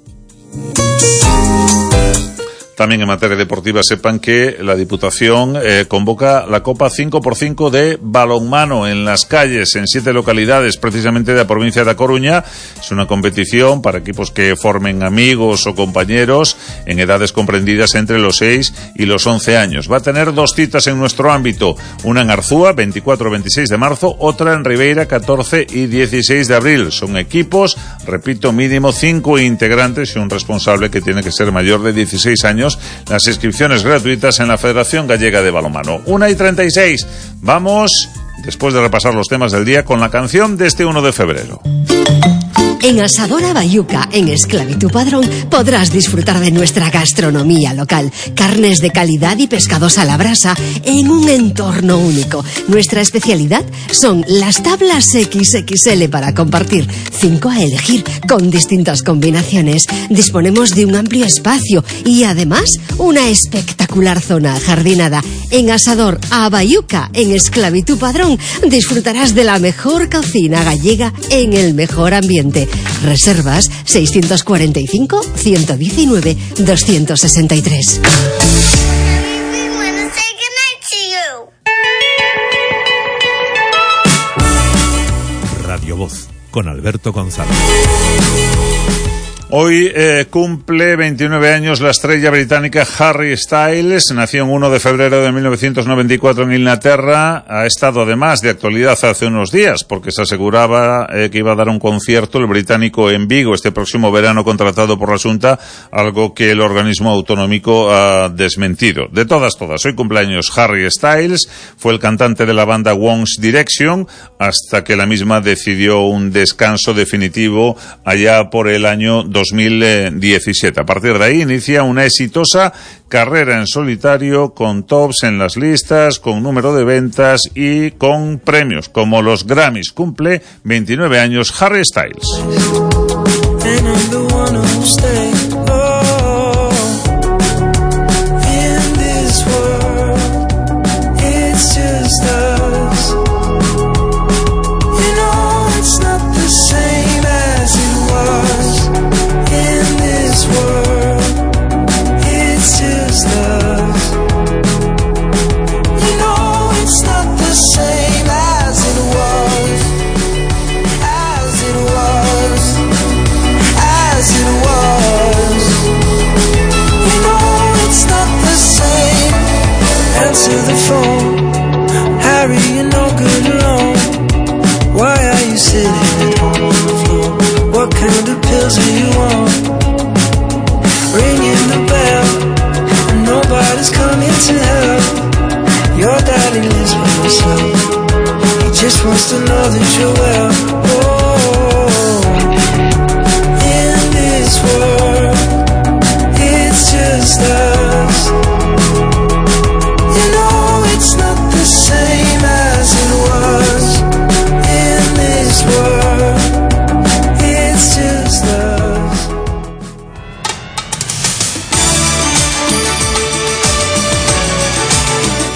También en materia deportiva sepan que la Diputación eh, convoca la Copa cinco por cinco de balonmano en las calles, en siete localidades precisamente de la provincia de A Coruña. Es una competición para equipos que formen amigos o compañeros en edades comprendidas entre los seis y los once años. Va a tener dos citas en nuestro ámbito, una en Arzúa, veinticuatro y veintiséis de marzo, otra en Ribeira, catorce y dieciséis de abril. Son equipos, repito, mínimo cinco integrantes y un responsable que tiene que ser mayor de dieciséis años. Las inscripciones gratuitas en la Federación Gallega de Balonmano. una y treinta y seis. Vamos, después de repasar los temas del día, con la canción de este uno de febrero. En Asadora Bayuca, en Esclavitud Padrón, podrás disfrutar de nuestra gastronomía local. Carnes de calidad y pescados a la brasa en un entorno único. Nuestra especialidad son las tablas equis equis ele para compartir. Cinco a elegir, con distintas combinaciones. Disponemos de un amplio espacio y además una espectacular zona ajardinada. En Asador a Bayuca, en Esclavitud Padrón, disfrutarás de la mejor cocina gallega en el mejor ambiente. Reservas seiscientos cuarenta y cinco, ciento diecinueve, doscientos sesenta y tres. Radio Voz, con Alberto González. Hoy eh, cumple veintinueve años la estrella británica Harry Styles. Nació en uno de febrero de mil novecientos noventa y cuatro en Inglaterra. Ha estado además de actualidad hace unos días porque se aseguraba eh, que iba a dar un concierto el británico en Vigo este próximo verano, contratado por la Xunta, algo que el organismo autonómico ha desmentido. De todas, todas, hoy cumpleaños Harry Styles. Fue el cantante de la banda One Direction hasta que la misma decidió un descanso definitivo allá por el año dos mil diecisiete. A partir de ahí inicia una exitosa carrera en solitario con tops en las listas, con número de ventas y con premios como los Grammys. Cumple veintinueve años Harry Styles. As it was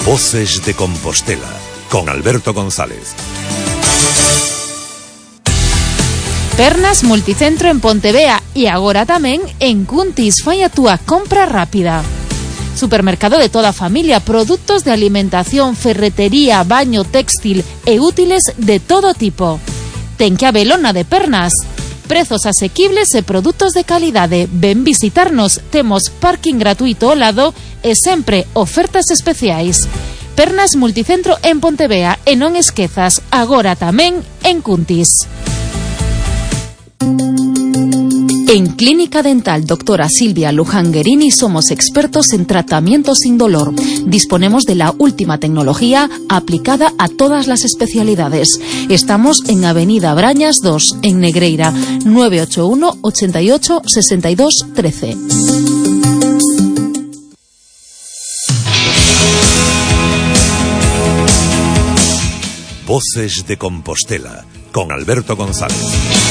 Voces de Compostela, con Alberto González. Pernas Multicentro en Pontevea e agora tamén en Cuntis. Fai a túa compra rápida. Supermercado de toda a familia, produtos de alimentación, ferretería, baño, textil e útiles de todo tipo. Ten que habelona de Pernas. Prezos asequibles e produtos de calidade. Ven visitarnos, temos parking gratuito ao lado e sempre ofertas especiais. Pernas Multicentro en Pontevea e non esquezas, agora tamén en Cuntis. En Clínica Dental Doctora Silvia Luján-Guerini somos expertos en tratamiento sin dolor. Disponemos de la última tecnología aplicada a todas las especialidades. Estamos en Avenida Brañas dos, en Negreira, nueve ocho uno, ochenta y ocho, sesenta y dos, trece. Voces de Compostela, con Alberto González.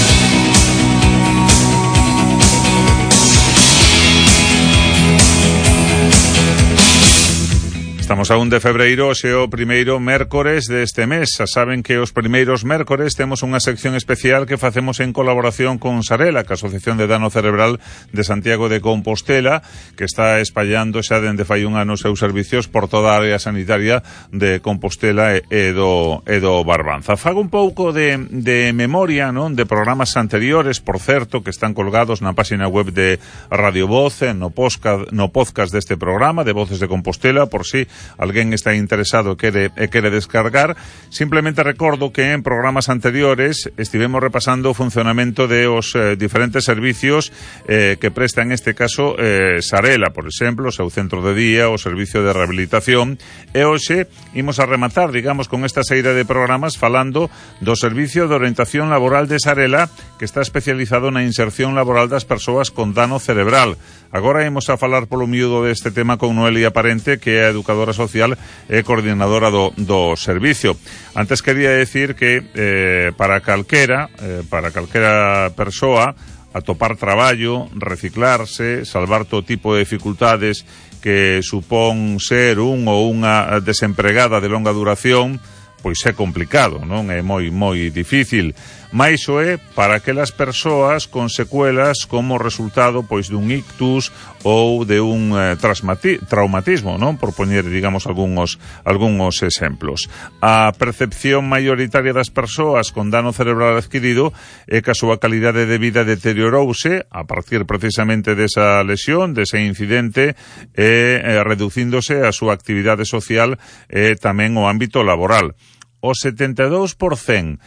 Estamos a un de febreiro, xe o primeiro mércores deste mes. Xa saben que os primeiros mércores temos unha sección especial que facemos en colaboración con Sarela, que a Asociación de Dano Cerebral de Santiago de Compostela, que está espallando xa dende fai un ano os seus servicios por toda a área sanitaria de Compostela e do, e do Barbanza. Fago un pouco de, de memoria, non, de programas anteriores, por certo, que están colgados na página web de Radio Voz, no podcast, no podcast deste programa de Voces de Compostela, por si alguén está interesado e quere, e quere descargar. Simplemente recordo que en programas anteriores estivemos repasando o funcionamento de os eh, diferentes servicios eh, que presta en este caso eh, Sarela, por exemplo, o seu centro de día, o servicio de rehabilitación, e hoxe imos a rematar, digamos, con esta serie de programas falando do servicio de orientación laboral de Sarela, que está especializado na inserción laboral das persoas con dano cerebral. Agora imos a falar polo miúdo deste tema con Noelia Parente, que é a educadora social e coordinadora do, do servicio. Antes quería decir que eh, para calquera, eh, para calquera persoa, atopar traballo, reciclarse, salvar todo tipo de dificultades que supón ser un ou unha desempregada de longa duración, pois é complicado, non? É moi, moi difícil. Mais o é para aquelas persoas con secuelas como resultado pois dun ictus ou de un eh, traumatismo, non? Por poñer, digamos, algúns, algúns exemplos. A percepción mayoritaria das persoas con dano cerebral adquirido é que a súa calidade de vida deteriorouse a partir precisamente desa lesión, dese incidente, e eh, reducíndose a súa actividade social e tamén o ámbito laboral. O setenta e dous por cento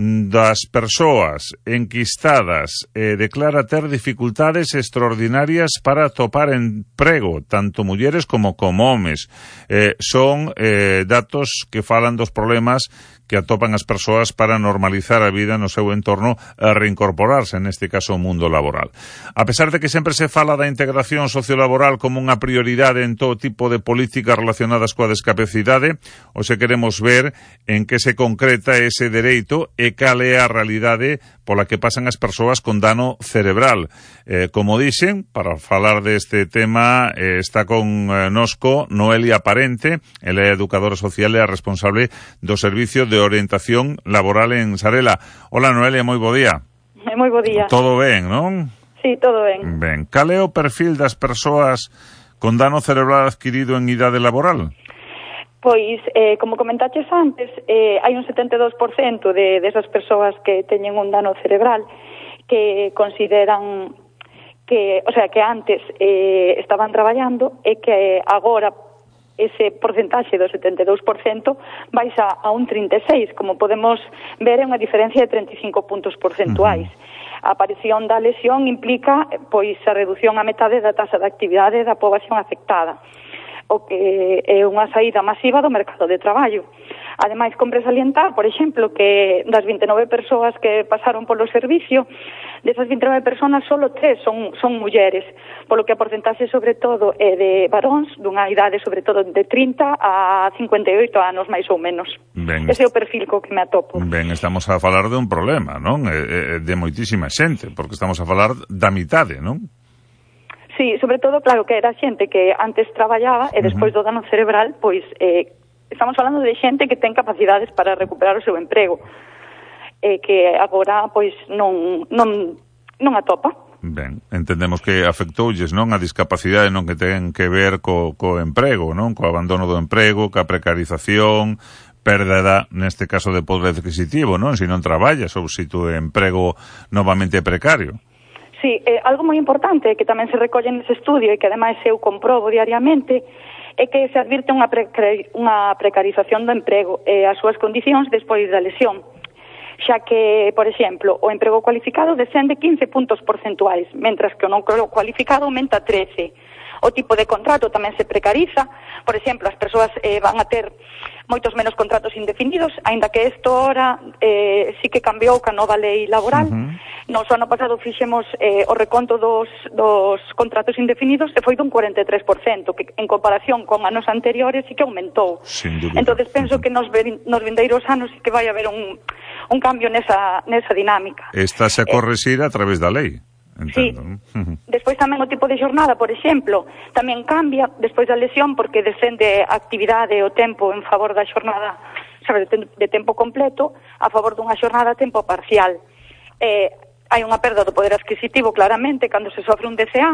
das persoas enquistadas eh, declara ter dificultades extraordinarias para atopar emprego, tanto mulleres como como homes. Eh, son eh, datos que falan dos problemas que atopan as persoas para normalizar a vida no seu entorno e reincorporarse, neste caso, ao mundo laboral. A pesar de que sempre se fala da integración sociolaboral como unha prioridade en todo tipo de políticas relacionadas coa discapacidade, hoxe queremos ver en que se concreta ese dereito e cal é a realidade pola que pasan as persoas con dano cerebral. Eh, como dixen, para falar deste tema eh, está con eh, nosco Noelia Parente, ela é educadora social e a responsable do servicio de orientación laboral en Sarela. Hola Noelia, moi bo día. Moi bo día. Todo ben, non? Sí, todo ben. Ben, cal é o perfil das persoas con dano cerebral adquirido en idade laboral? Pois, eh, como comentaches antes, eh, hai un setenta e dous por cento de desas persoas que teñen un dano cerebral que consideran que, o sea, que antes eh, estaban traballando e que agora ese porcentaxe do setenta e dous por cento baixa a un trinta e seis por cento, como podemos ver é unha diferencia de treinta e cinco puntos porcentuais. Uh-huh. A aparición da lesión implica pois a reducción a metade da taxa de actividade da poboación afectada, o que é unha saída masiva do mercado de traballo. Ademais, compre salientar, por exemplo, que das vinte e nove persoas que pasaron polo servicio, desas vinte e nove persoas, solo tres son, son mulleres, polo que a porcentaxe, sobre todo, é de varóns, dunha idade, sobre todo, de trinta a cincuenta e oito anos, máis ou menos. Ben, ese é o perfil co que me atopo. Ben, estamos a falar de un problema, non? De moitísima xente, porque estamos a falar da mitade, non? Sí, sobre todo, claro, que era xente que antes traballaba e despois do dano cerebral, pois eh, estamos falando de xente que ten capacidades para recuperar o seu emprego, eh, que agora pois non non non atopa. Ben, entendemos que afectoulles, non, a discapacidade non que ten que ver co, co emprego, non, co abandono do emprego, ca precarización, perda, neste caso, de poder adquisitivo, non, se non traballas ou se tu emprego novamente é precario. Sí, eh, algo moi importante que tamén se recolle nese estudio e que ademais eu comprobo diariamente é que se advirte unha, precar unha precarización do emprego e as súas condicións despois da lesión, xa que, por exemplo, o emprego cualificado descende quince puntos porcentuais, mentras que o non cualificado aumenta trece. O tipo de contrato tamén se precariza, por exemplo, as persoas eh, van a ter moitos menos contratos indefinidos, aínda que isto ahora eh, sí que cambiou ca nova lei laboral. Uh-huh. Nos ano pasado fixemos eh, o reconto dos, dos contratos indefinidos e foi dun cuarenta e tres por cento, que en comparación con anos anteriores sí que aumentou. Entonces penso que nos, nos vindeiros anos sí que vai haber un, un cambio nesa, nesa dinámica. Estase a correxir eh, a través da lei. Entendo. Sí. Despois tamén o tipo de xornada, por exemplo, tamén cambia despois da lesión porque descende a actividade e o tempo en favor da xornada, sabe, de, de tempo completo a favor dunha xornada a tempo parcial. Eh, hai unha perda do poder adquisitivo claramente cando se sofre un D C A.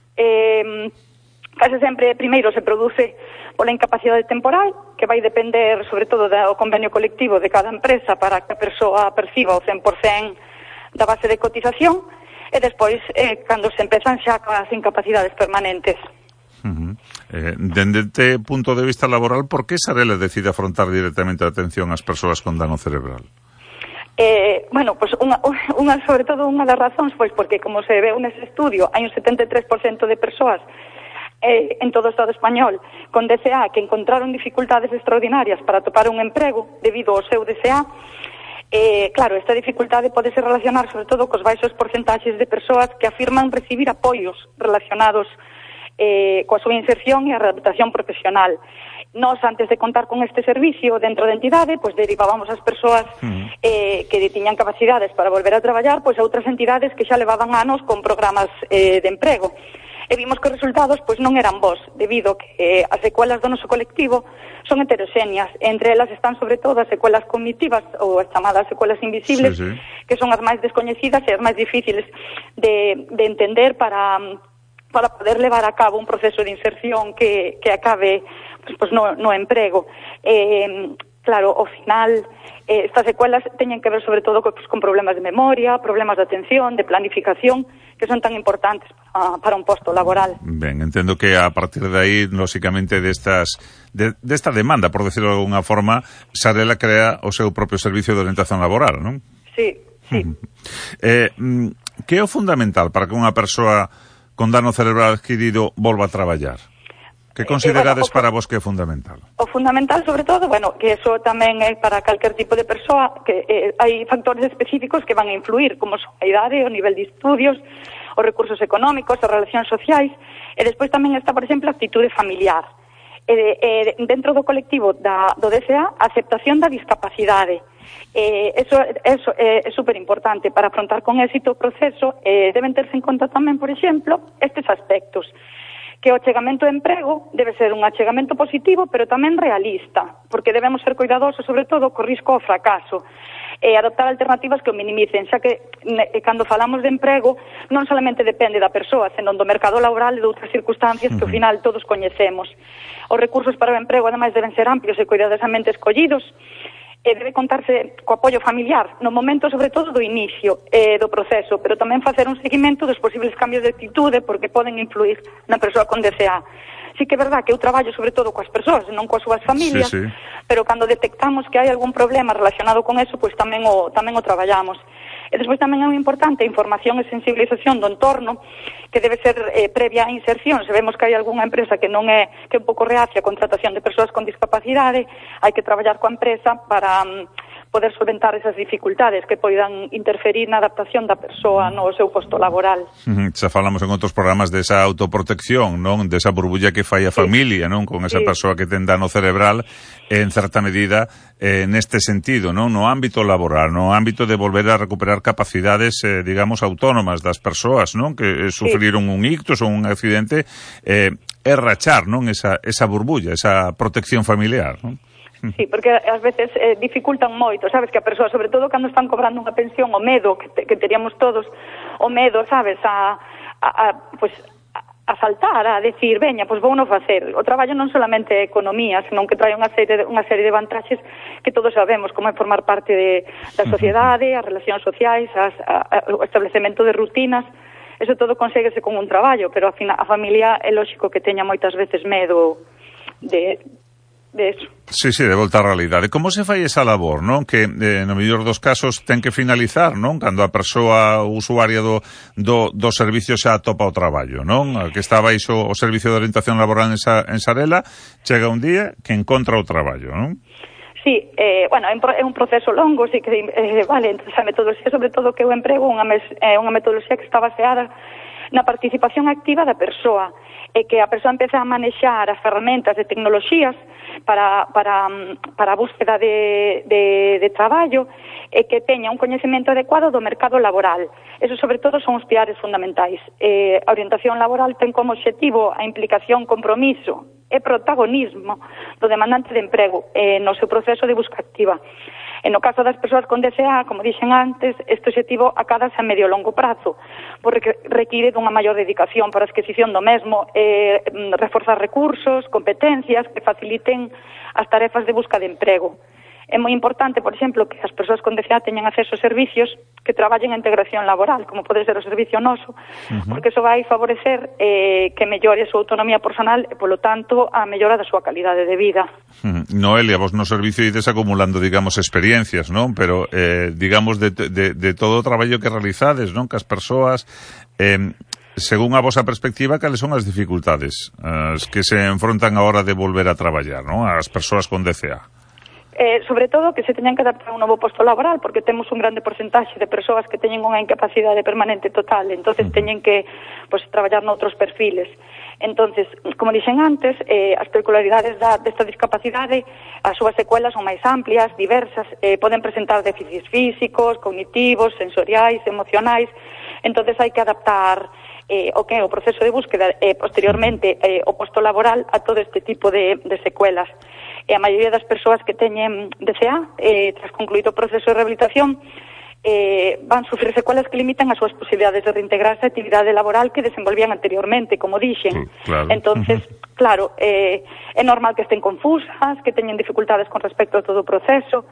Eh, case sempre primeiro se produce pola incapacidade temporal, que vai depender sobre todo do convenio colectivo de cada empresa para que a persoa perciba o cen por cento da base de cotización. E despois, eh, cando se empezan xa as incapacidades permanentes. Uh-huh. Eh, dende este punto de vista laboral, por que Sarela decide afrontar directamente a atención ás persoas con dano cerebral? Eh, bueno, pues unha, unha, sobre todo unha das razóns, pois porque, como se veu nese estudio, hai un setenta e tres por cento de persoas eh, en todo o Estado español con D C A que encontraron dificultades extraordinarias para topar un emprego debido ao seu D C A. Eh, claro, esta dificultade pode se relacionar sobre todo cos baixos porcentaxes de persoas que afirman recibir apoios relacionados eh, coa súa inserción e a readaptación profesional. Nós, antes de contar con este servicio dentro da entidade, pois derivábamos as persoas eh, que tiñan capacidades para volver a traballar pois a outras entidades que xa levaban anos con programas eh, de emprego. E vimos que os resultados pois non eran bons, debido que eh, as secuelas do noso colectivo son heteroxéneas. Entre elas están sobre todo as secuelas cognitivas ou as chamadas secuelas invisibles, sí, sí, que son as máis descoñecidas e as máis difíciles de, de entender para, para poder levar a cabo un proceso de inserción que, que acabe pois, pois no, no emprego. Eh, claro, ao final, eh, estas secuelas teñen que ver sobre todo pues, con problemas de memoria, problemas de atención, de planificación, que son tan importantes para, para un posto laboral. Ben, entendo que a partir de aí, lóxicamente, destas, de, desta demanda, por decirlo de alguna forma, Sarela crea o seu propio servicio de orientación laboral, non? Sí, sí. eh, que é o fundamental para que unha persoa con dano cerebral adquirido volva a traballar? Que considerades eh, bueno, para vos que é fundamental? O fundamental, sobre todo, bueno, que eso tamén é para calquer tipo de persoa, que eh, hai factores específicos que van a influir, como son a idade, o nivel de estudios, os recursos económicos, as relacións sociais, e despois tamén está, por exemplo, a actitude familiar. E, e dentro do colectivo da, do D C A, a aceptación da discapacidade. Eh, eso eso é, é super importante para afrontar con éxito o proceso. Eh, deben terse en conta tamén, por exemplo, estes aspectos, que o achegamento de emprego debe ser un achegamento positivo, pero tamén realista, porque debemos ser cuidadosos, sobre todo, co risco ao fracaso, e adoptar alternativas que o minimicen, xa que ne, cando falamos de emprego non solamente depende da persoa, senón do mercado laboral e de outras circunstancias que ao final todos coñecemos. Os recursos para o emprego, ademais, deben ser amplios e cuidadosamente escollidos, e debe contarse co apoio familiar no momento, sobre todo, do inicio eh, do proceso, pero tamén facer un seguimento dos posibles cambios de actitude porque poden influir na persoa con D C A. Sí que é verdad que eu traballo sobre todo coas persoas, non coas súas familias, sí, sí, pero cando detectamos que hai algún problema relacionado con eso, pois tamén o, tamén o traballamos. E despois tamén é moi importante a información e sensibilización do entorno, que debe ser eh, previa á inserción. Se vemos que hai algunha empresa que non é, que é un pouco reacia a contratación de persoas con discapacidade, hai que traballar coa empresa para, poder solventar esas dificultades que poidan interferir na adaptación da persoa no seu posto laboral. Uh-huh. Xa falamos en outros programas desa autoprotección, non? Desa burbulla que fai a sí. familia, non? Con esa sí. persoa que ten dano cerebral, en certa medida, eh, neste sentido, non? No ámbito laboral, no ámbito de volver a recuperar capacidades, eh, digamos, autónomas das persoas, non? Que eh, sufriron sí. un ictus ou un accidente, eh, é rachar, non? Esa, esa burbulla, esa protección familiar, non? Sí, porque ás veces eh, dificultan moito, sabes, que a persoa, sobre todo cando están cobrando unha pensión, o medo que, te, que teríamos todos, o medo, sabes, a, a, a pues, a saltar, a decir, veña, pois vou non facer. O traballo non solamente é economía, senón que trae unha serie de, unha serie de vantaxes que todos sabemos, como é formar parte de, da sociedade, as relacións sociais, as, a, a, o establecemento de rutinas. Eso todo conséguese con un traballo, pero a, fina, a familia é lógico que teña moitas veces medo de... de eso. Sí, sí, de volta á realidade. Como se fai esa labor, non? Que eh, no mellor dos casos ten que finalizar, non? Cando a persoa usuaria do, do, do servicio xa atopa o traballo, non? A que está baixo o servicio de orientación laboral en, Sa, en Sarela, chega un día que encontra o traballo, non? Sí, eh, bueno, é un proceso longo, sí que, eh, vale, entón, a metodoloxía, sobre todo que o emprego, unha, mes, eh, unha metodoloxía que está baseada na participación activa da persoa, e que a persoa empeza a manexar as ferramentas de tecnoloxías para, para, para a búsqueda de, de, de traballo, e que teña un coñecemento adecuado do mercado laboral. Eso, sobre todo, son os pilares fundamentais. Eh, a orientación laboral ten como obxectivo a implicación, compromiso e protagonismo do demandante de emprego eh, no seu proceso de busca activa. E no caso das persoas con D C A, como dixen antes, este obxectivo acádase a medio e longo prazo, porque require dunha maior dedicación para a adquisición do mesmo, eh, reforzar recursos, competencias que faciliten as tarefas de busca de emprego. É moi importante, por exemplo, que as persoas con D C A teñan acceso a servicios que traballen a integración laboral, como pode ser o servicio noso, uh-huh. porque iso vai favorecer eh, que mellore a súa autonomía personal e, polo tanto, a mellora da súa calidade de vida. Uh-huh. Noelia, vos no servicio ides acumulando, digamos, experiencias, non? Pero, eh, digamos, de, de, de todo o traballo que realizades, non? Que as persoas... Eh, según a vosa perspectiva, cales son as dificultades as que se enfrontan a hora de volver a traballar, non? As persoas con D C A. Eh, sobre todo que se teñan que adaptar a un novo posto laboral, porque temos un grande porcentaxe de persoas que teñen unha incapacidade permanente total, entonces teñen que pues, traballar noutros perfiles. Entonces, como dixen antes, eh, as peculiaridades da, desta discapacidade, as súas secuelas son máis amplias, diversas, eh, poden presentar déficits físicos, cognitivos, sensoriais, emocionais, entonces hai que adaptar eh, o que é o proceso de búsqueda e eh, posteriormente eh, o posto laboral a todo este tipo de, de secuelas. E a maioría das persoas que teñen D C A, eh, tras concluído o proceso de rehabilitación, eh, van sufrir secuelas que limitan as súas posibilidades de reintegrarse á actividade laboral que desenvolvían anteriormente, como dixen. Claro. Entonces, uh-huh. claro, eh, é normal que estén confusas, que teñen dificultades con respecto a todo o proceso,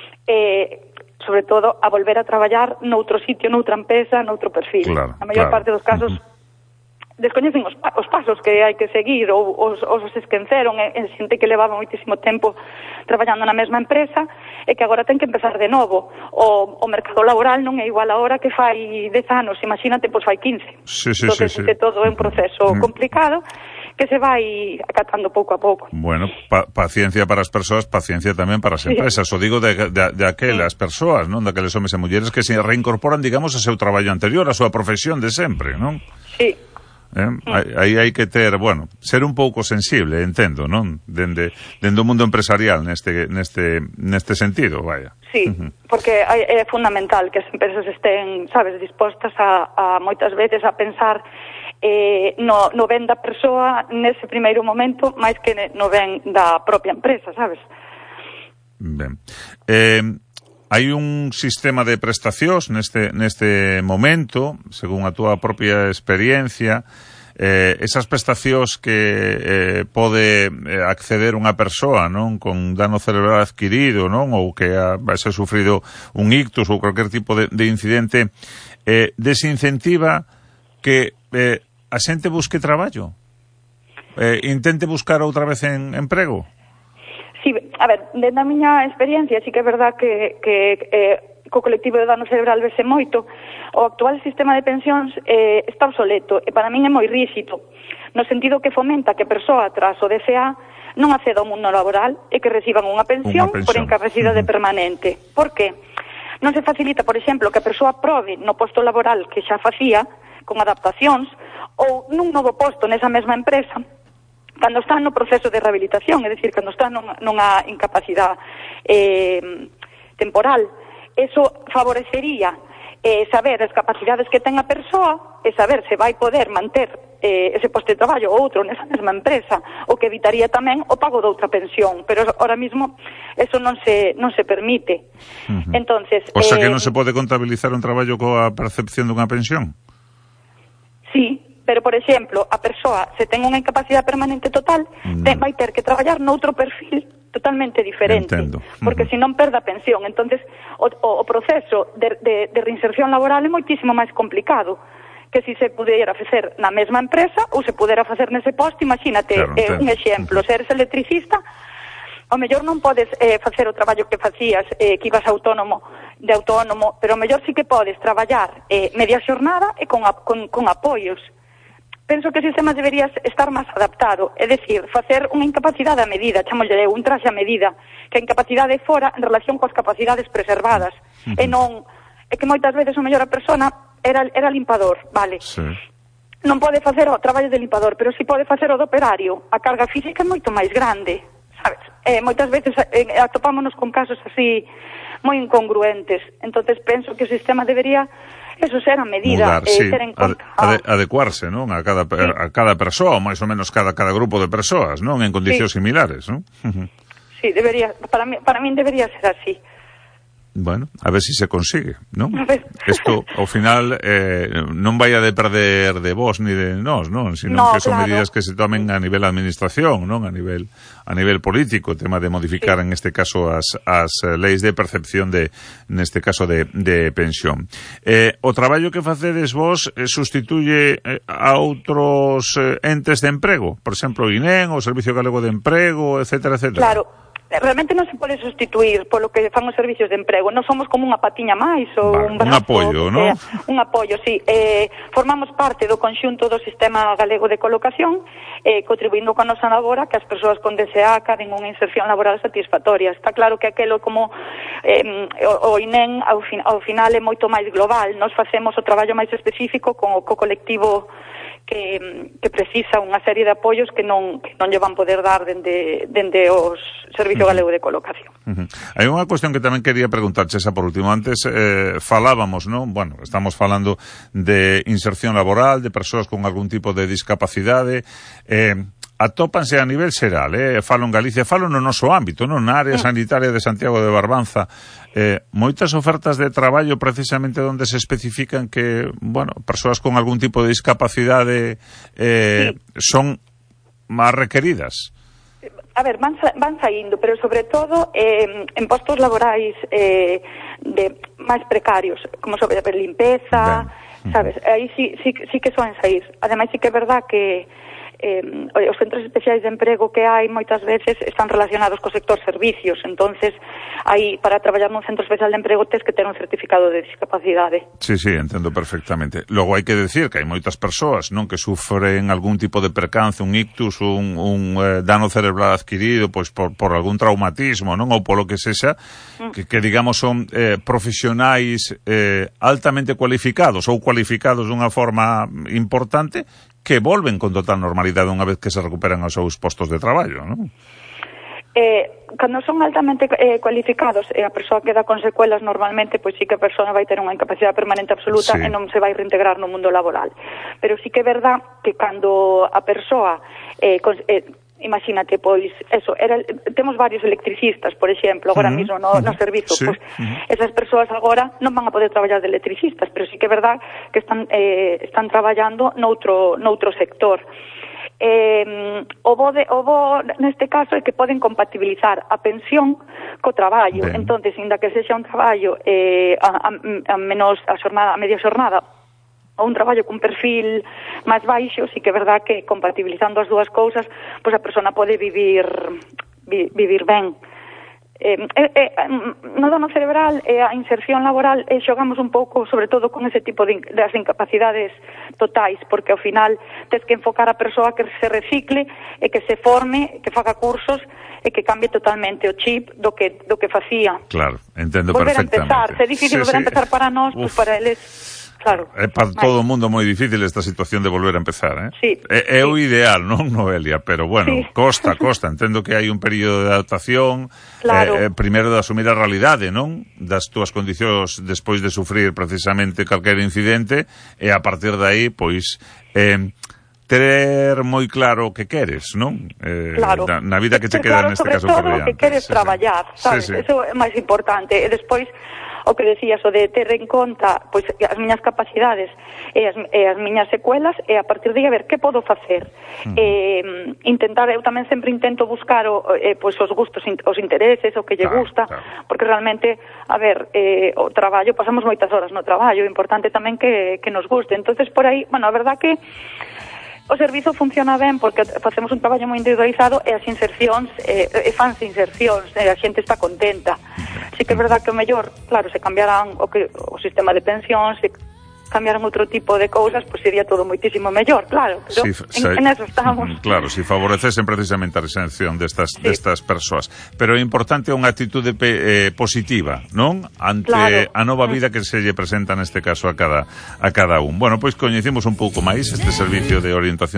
eh, sobre todo a volver a traballar noutro sitio, noutra empresa, noutro perfil. Claro, a maior claro. parte dos casos uh-huh. descoñecen os, pa os pasos que hai que seguir ou os, os esquenceron e, e xente que levaba moitísimo tempo traballando na mesma empresa e que agora ten que empezar de novo. O, o mercado laboral non é igual agora que fai dez anos, imagínate, pois fai quince. Sí, sí, Entonces, sí, sí. este todo é un proceso Mm. complicado que se vai acatando pouco a pouco. Bueno, pa paciencia para as persoas, paciencia tamén para as Sí. empresas. O digo de, de, de aquelas persoas, non? Daqueles homes e mulleres que se reincorporan, digamos, ao seu traballo anterior, a súa profesión de sempre, non? Sí. Eh? Aí hai que ter, bueno, ser un pouco sensible, entendo, non? Dende, dende o mundo empresarial neste, neste, neste sentido, vaya. Sí, uh-huh. porque é fundamental que as empresas estén, sabes, dispostas a, a moitas veces a pensar eh, no, no ben da persoa nese primeiro momento, máis que no ben da propia empresa, sabes? Ben. Eh... Hai un sistema de prestacións neste, neste momento, según a túa propia experiencia, eh, esas prestacións que eh, pode acceder unha persoa, non, con dano cerebral adquirido, non, ou que ha, vai ser sufrido un ictus ou cualquier tipo de, de incidente, eh, desincentiva que eh, a xente busque traballo, eh, intente buscar outra vez en emprego. Sí, a ver, dentro da miña experiencia, sí que é verdad que, que eh, co colectivo de dano cerebral vese moito. O actual sistema de pensións eh, está obsoleto e para min é moi ríxido, no sentido que fomenta que a persoa tras o D C A non acceda ao mundo laboral e que reciban unha pensión, Unha pensión. por incapacidade uh-huh. permanente. Por que? Non se facilita, por exemplo, que a persoa probe no posto laboral que xa facía, con adaptacións, ou nun novo posto nesa mesma empresa, cando está no proceso de rehabilitación, é dicir, cando está nunha, nunha incapacidade eh, temporal. Eso favorecería eh, saber as capacidades que ten a persoa e saber se vai poder manter eh, ese posto de traballo ou outro nesa mesma empresa, o que evitaría tamén o pago de outra pensión, pero ahora mismo eso non se non se permite. Uh-huh. Entonces, o sea que eh, non se pode contabilizar un traballo coa percepción dunha pensión? Sí, pero, por exemplo, a persoa, se ten unha incapacidade permanente total, mm. ten, vai ter que traballar noutro perfil totalmente diferente. Entendo. Porque uh-huh. se non perde a pensión. Entonces, o, o, o proceso de, de, de reinserción laboral é moitísimo máis complicado que se se pudera facer na mesma empresa ou se pudera facer nese posto. Imagínate, claro, eh, un exemplo, se eres electricista, ao mellor non podes eh, facer o traballo que facías, eh, que ibas autónomo, de autónomo, pero ao mellor sí que podes traballar eh, media xornada e con, a, con, con apoios. Penso que o sistema debería estar máis adaptado, é dicir, facer unha incapacidade a medida, chamolle eu, un traxe a medida, que a incapacidade fora en relación coas capacidades preservadas, uh-huh. e non, é que moitas veces o mellor a persona era, era limpador, vale? Sí. Non pode facer o traballo de limpador, pero si pode facer o do operario, a carga física é moito máis grande, sabes? Eh, moitas veces eh, atopámonos con casos así moi incongruentes, entonces penso que o sistema debería eso ser a medida, Mudar, eh, sí. ter en conta... Ade, adecuarse, non? A cada, sí. a cada persoa, ou máis ou menos cada, cada grupo de persoas, non? En condicións sí. similares, non? Uh-huh. Sí, debería, para mí, para mí debería ser así. Bueno, a ver si se consigue, non? Isto, ao final, eh, non vai a de perder de vos ni de nós, non? Sino no, que son claro. medidas que se tomen a nivel administración, non? A nivel a nivel político, o tema de modificar, sí. en este caso, as, as leis de percepción de, neste caso, de, de pensión. Eh, o traballo que facedes vos eh, sustituye eh, a outros eh, entes de emprego? Por exemplo, o I N E M, o Servicio Galego de Emprego, etcétera, etcétera. Claro. Realmente non se pode sustituir polo que fan os servicios de emprego. Non somos como unha patiña máis ou vale, un brazo. Un apoio, non? Un apoio, sí. Eh, formamos parte do conxunto do Sistema Galego de Colocación, eh, contribuindo con a nosa labora que as persoas con D S A acaden unha inserción laboral satisfactoria. Está claro que aquelo como eh, o, o I N E M ao, fin, ao final é moito máis global. Nos facemos o traballo máis específico con o co colectivo que, que precisa unha serie de apoios que non, que non lle van poder dar dende, dende os Servicio Galego de Colocación. Uh-huh. Hai unha cuestión que tamén quería preguntarche, esa por último. Antes eh, falábamos, non? Bueno, estamos falando de inserción laboral, de persoas con algún tipo de discapacidade. Eh, atópanse a nivel xeral, eh? Falo en Galicia, falo no noso ámbito, non? Na área sanitaria de Santiago de Barbanza, eh, moitas ofertas de traballo precisamente onde se especifican que, bueno, persoas con algún tipo de discapacidade eh, sí. son máis requeridas. A ver, van, van saindo, pero sobre todo eh, en postos laborais eh, de máis precarios, como sobre a limpeza, ben. Sabes? Aí sí, sí, sí que soen sair. Ademais, sí que é verdad que eh, os centros especiais de emprego que hai moitas veces están relacionados co sector servicios, entonces aí para traballar nun centro especial de emprego tens que ter un certificado de discapacidade. Sí, sí, entendo perfectamente. Logo hai que decir que hai moitas persoas, non, que sufren algún tipo de percance, un ictus, un, un eh, dano cerebral adquirido pois por, por algún traumatismo, non, ou polo que sexa, mm. que, que digamos son eh, profesionais eh, altamente cualificados ou cualificados dunha forma importante, que volven con total normalidade unha vez que se recuperan os seus postos de traballo, non? Eh, cando son altamente eh, cualificados e a persoa queda con secuelas normalmente, pois sí que a persoa vai ter unha incapacidade permanente absoluta sí. e non se vai reintegrar no mundo laboral. Pero sí que é verdad que cando a persoa eh, con, eh, imagínate, pois, eso, era, temos varios electricistas, por exemplo, agora uh-huh, mismo no, uh-huh, no servizo, sí, pois, uh-huh. esas persoas agora non van a poder traballar de electricistas, pero sí que é verdad que están, eh, están traballando noutro, noutro sector. Eh, o bo, de, o bo neste caso é que poden compatibilizar a pensión co traballo, ben. Entonces, inda que sexa un traballo eh, a, a, a menos a xornada, a media xornada, ou un traballo cun perfil máis baixo, sí que é verdad que compatibilizando as dúas cousas, pois a persona pode vivir vi, vivir ben. Eh, eh, eh, no dono cerebral e a inserción laboral eh, xogamos un pouco, sobre todo con ese tipo de in- das incapacidades totais, porque ao final tens que enfocar a persoa que se recicle e que se forme, que faga cursos e que cambie totalmente o chip do que do que facía. Claro, entendo Volver a perfectamente. empezar, é difícil Sí, volver a sí. empezar para nós, pois para eles. Claro. É para todo o mundo moi difícil esta situación de volver a empezar, eh? Sí. É, é o ideal, non, Noelia? Pero, bueno, Sí. costa, costa. Entendo que hai un período de adaptación, Claro. eh, eh, primeiro de asumir a realidade, non? Das túas condicións despois de sufrir precisamente calquer incidente, e a partir de aí, pois, eh, ter moi claro o que queres, non? Eh, Claro. na, na vida que che Ter queda claro, neste sobre caso todo por o que diante. queres Sí, sí. traballar, sabes? Sí, sí. Eso é máis importante. E despois, o que decías, o de ter en conta pois as miñas capacidades e as, e as miñas secuelas, e a partir de aí a ver que podo facer. Mm. Eh, intentar, eu tamén sempre intento buscar o, eh, pois os gustos, os intereses, o que lle Claro, gusta, claro. porque realmente, a ver, eh, o traballo, pasamos moitas horas no traballo, é importante tamén que, que nos guste. Entonces por aí, bueno, a verdad que o servizo funciona ben porque facemos un traballo moi individualizado e as insercións, eh, e fanse insercións, e a xente está contenta. Sí que é verdad que o mellor, claro, se cambiaran o, que, o sistema de pensións, se cambiaran outro tipo de cousas, pois sería todo moitísimo mellor, claro, pero Sí, en, sí. en eso estamos. Claro, si favorecesen precisamente a resención destas, Sí. destas persoas. Pero é importante unha actitude pe, eh, positiva, non? Ante Claro. a nova vida que se lle presenta neste caso a cada, a cada un. Bueno, pois coñecemos un pouco máis este servicio de orientación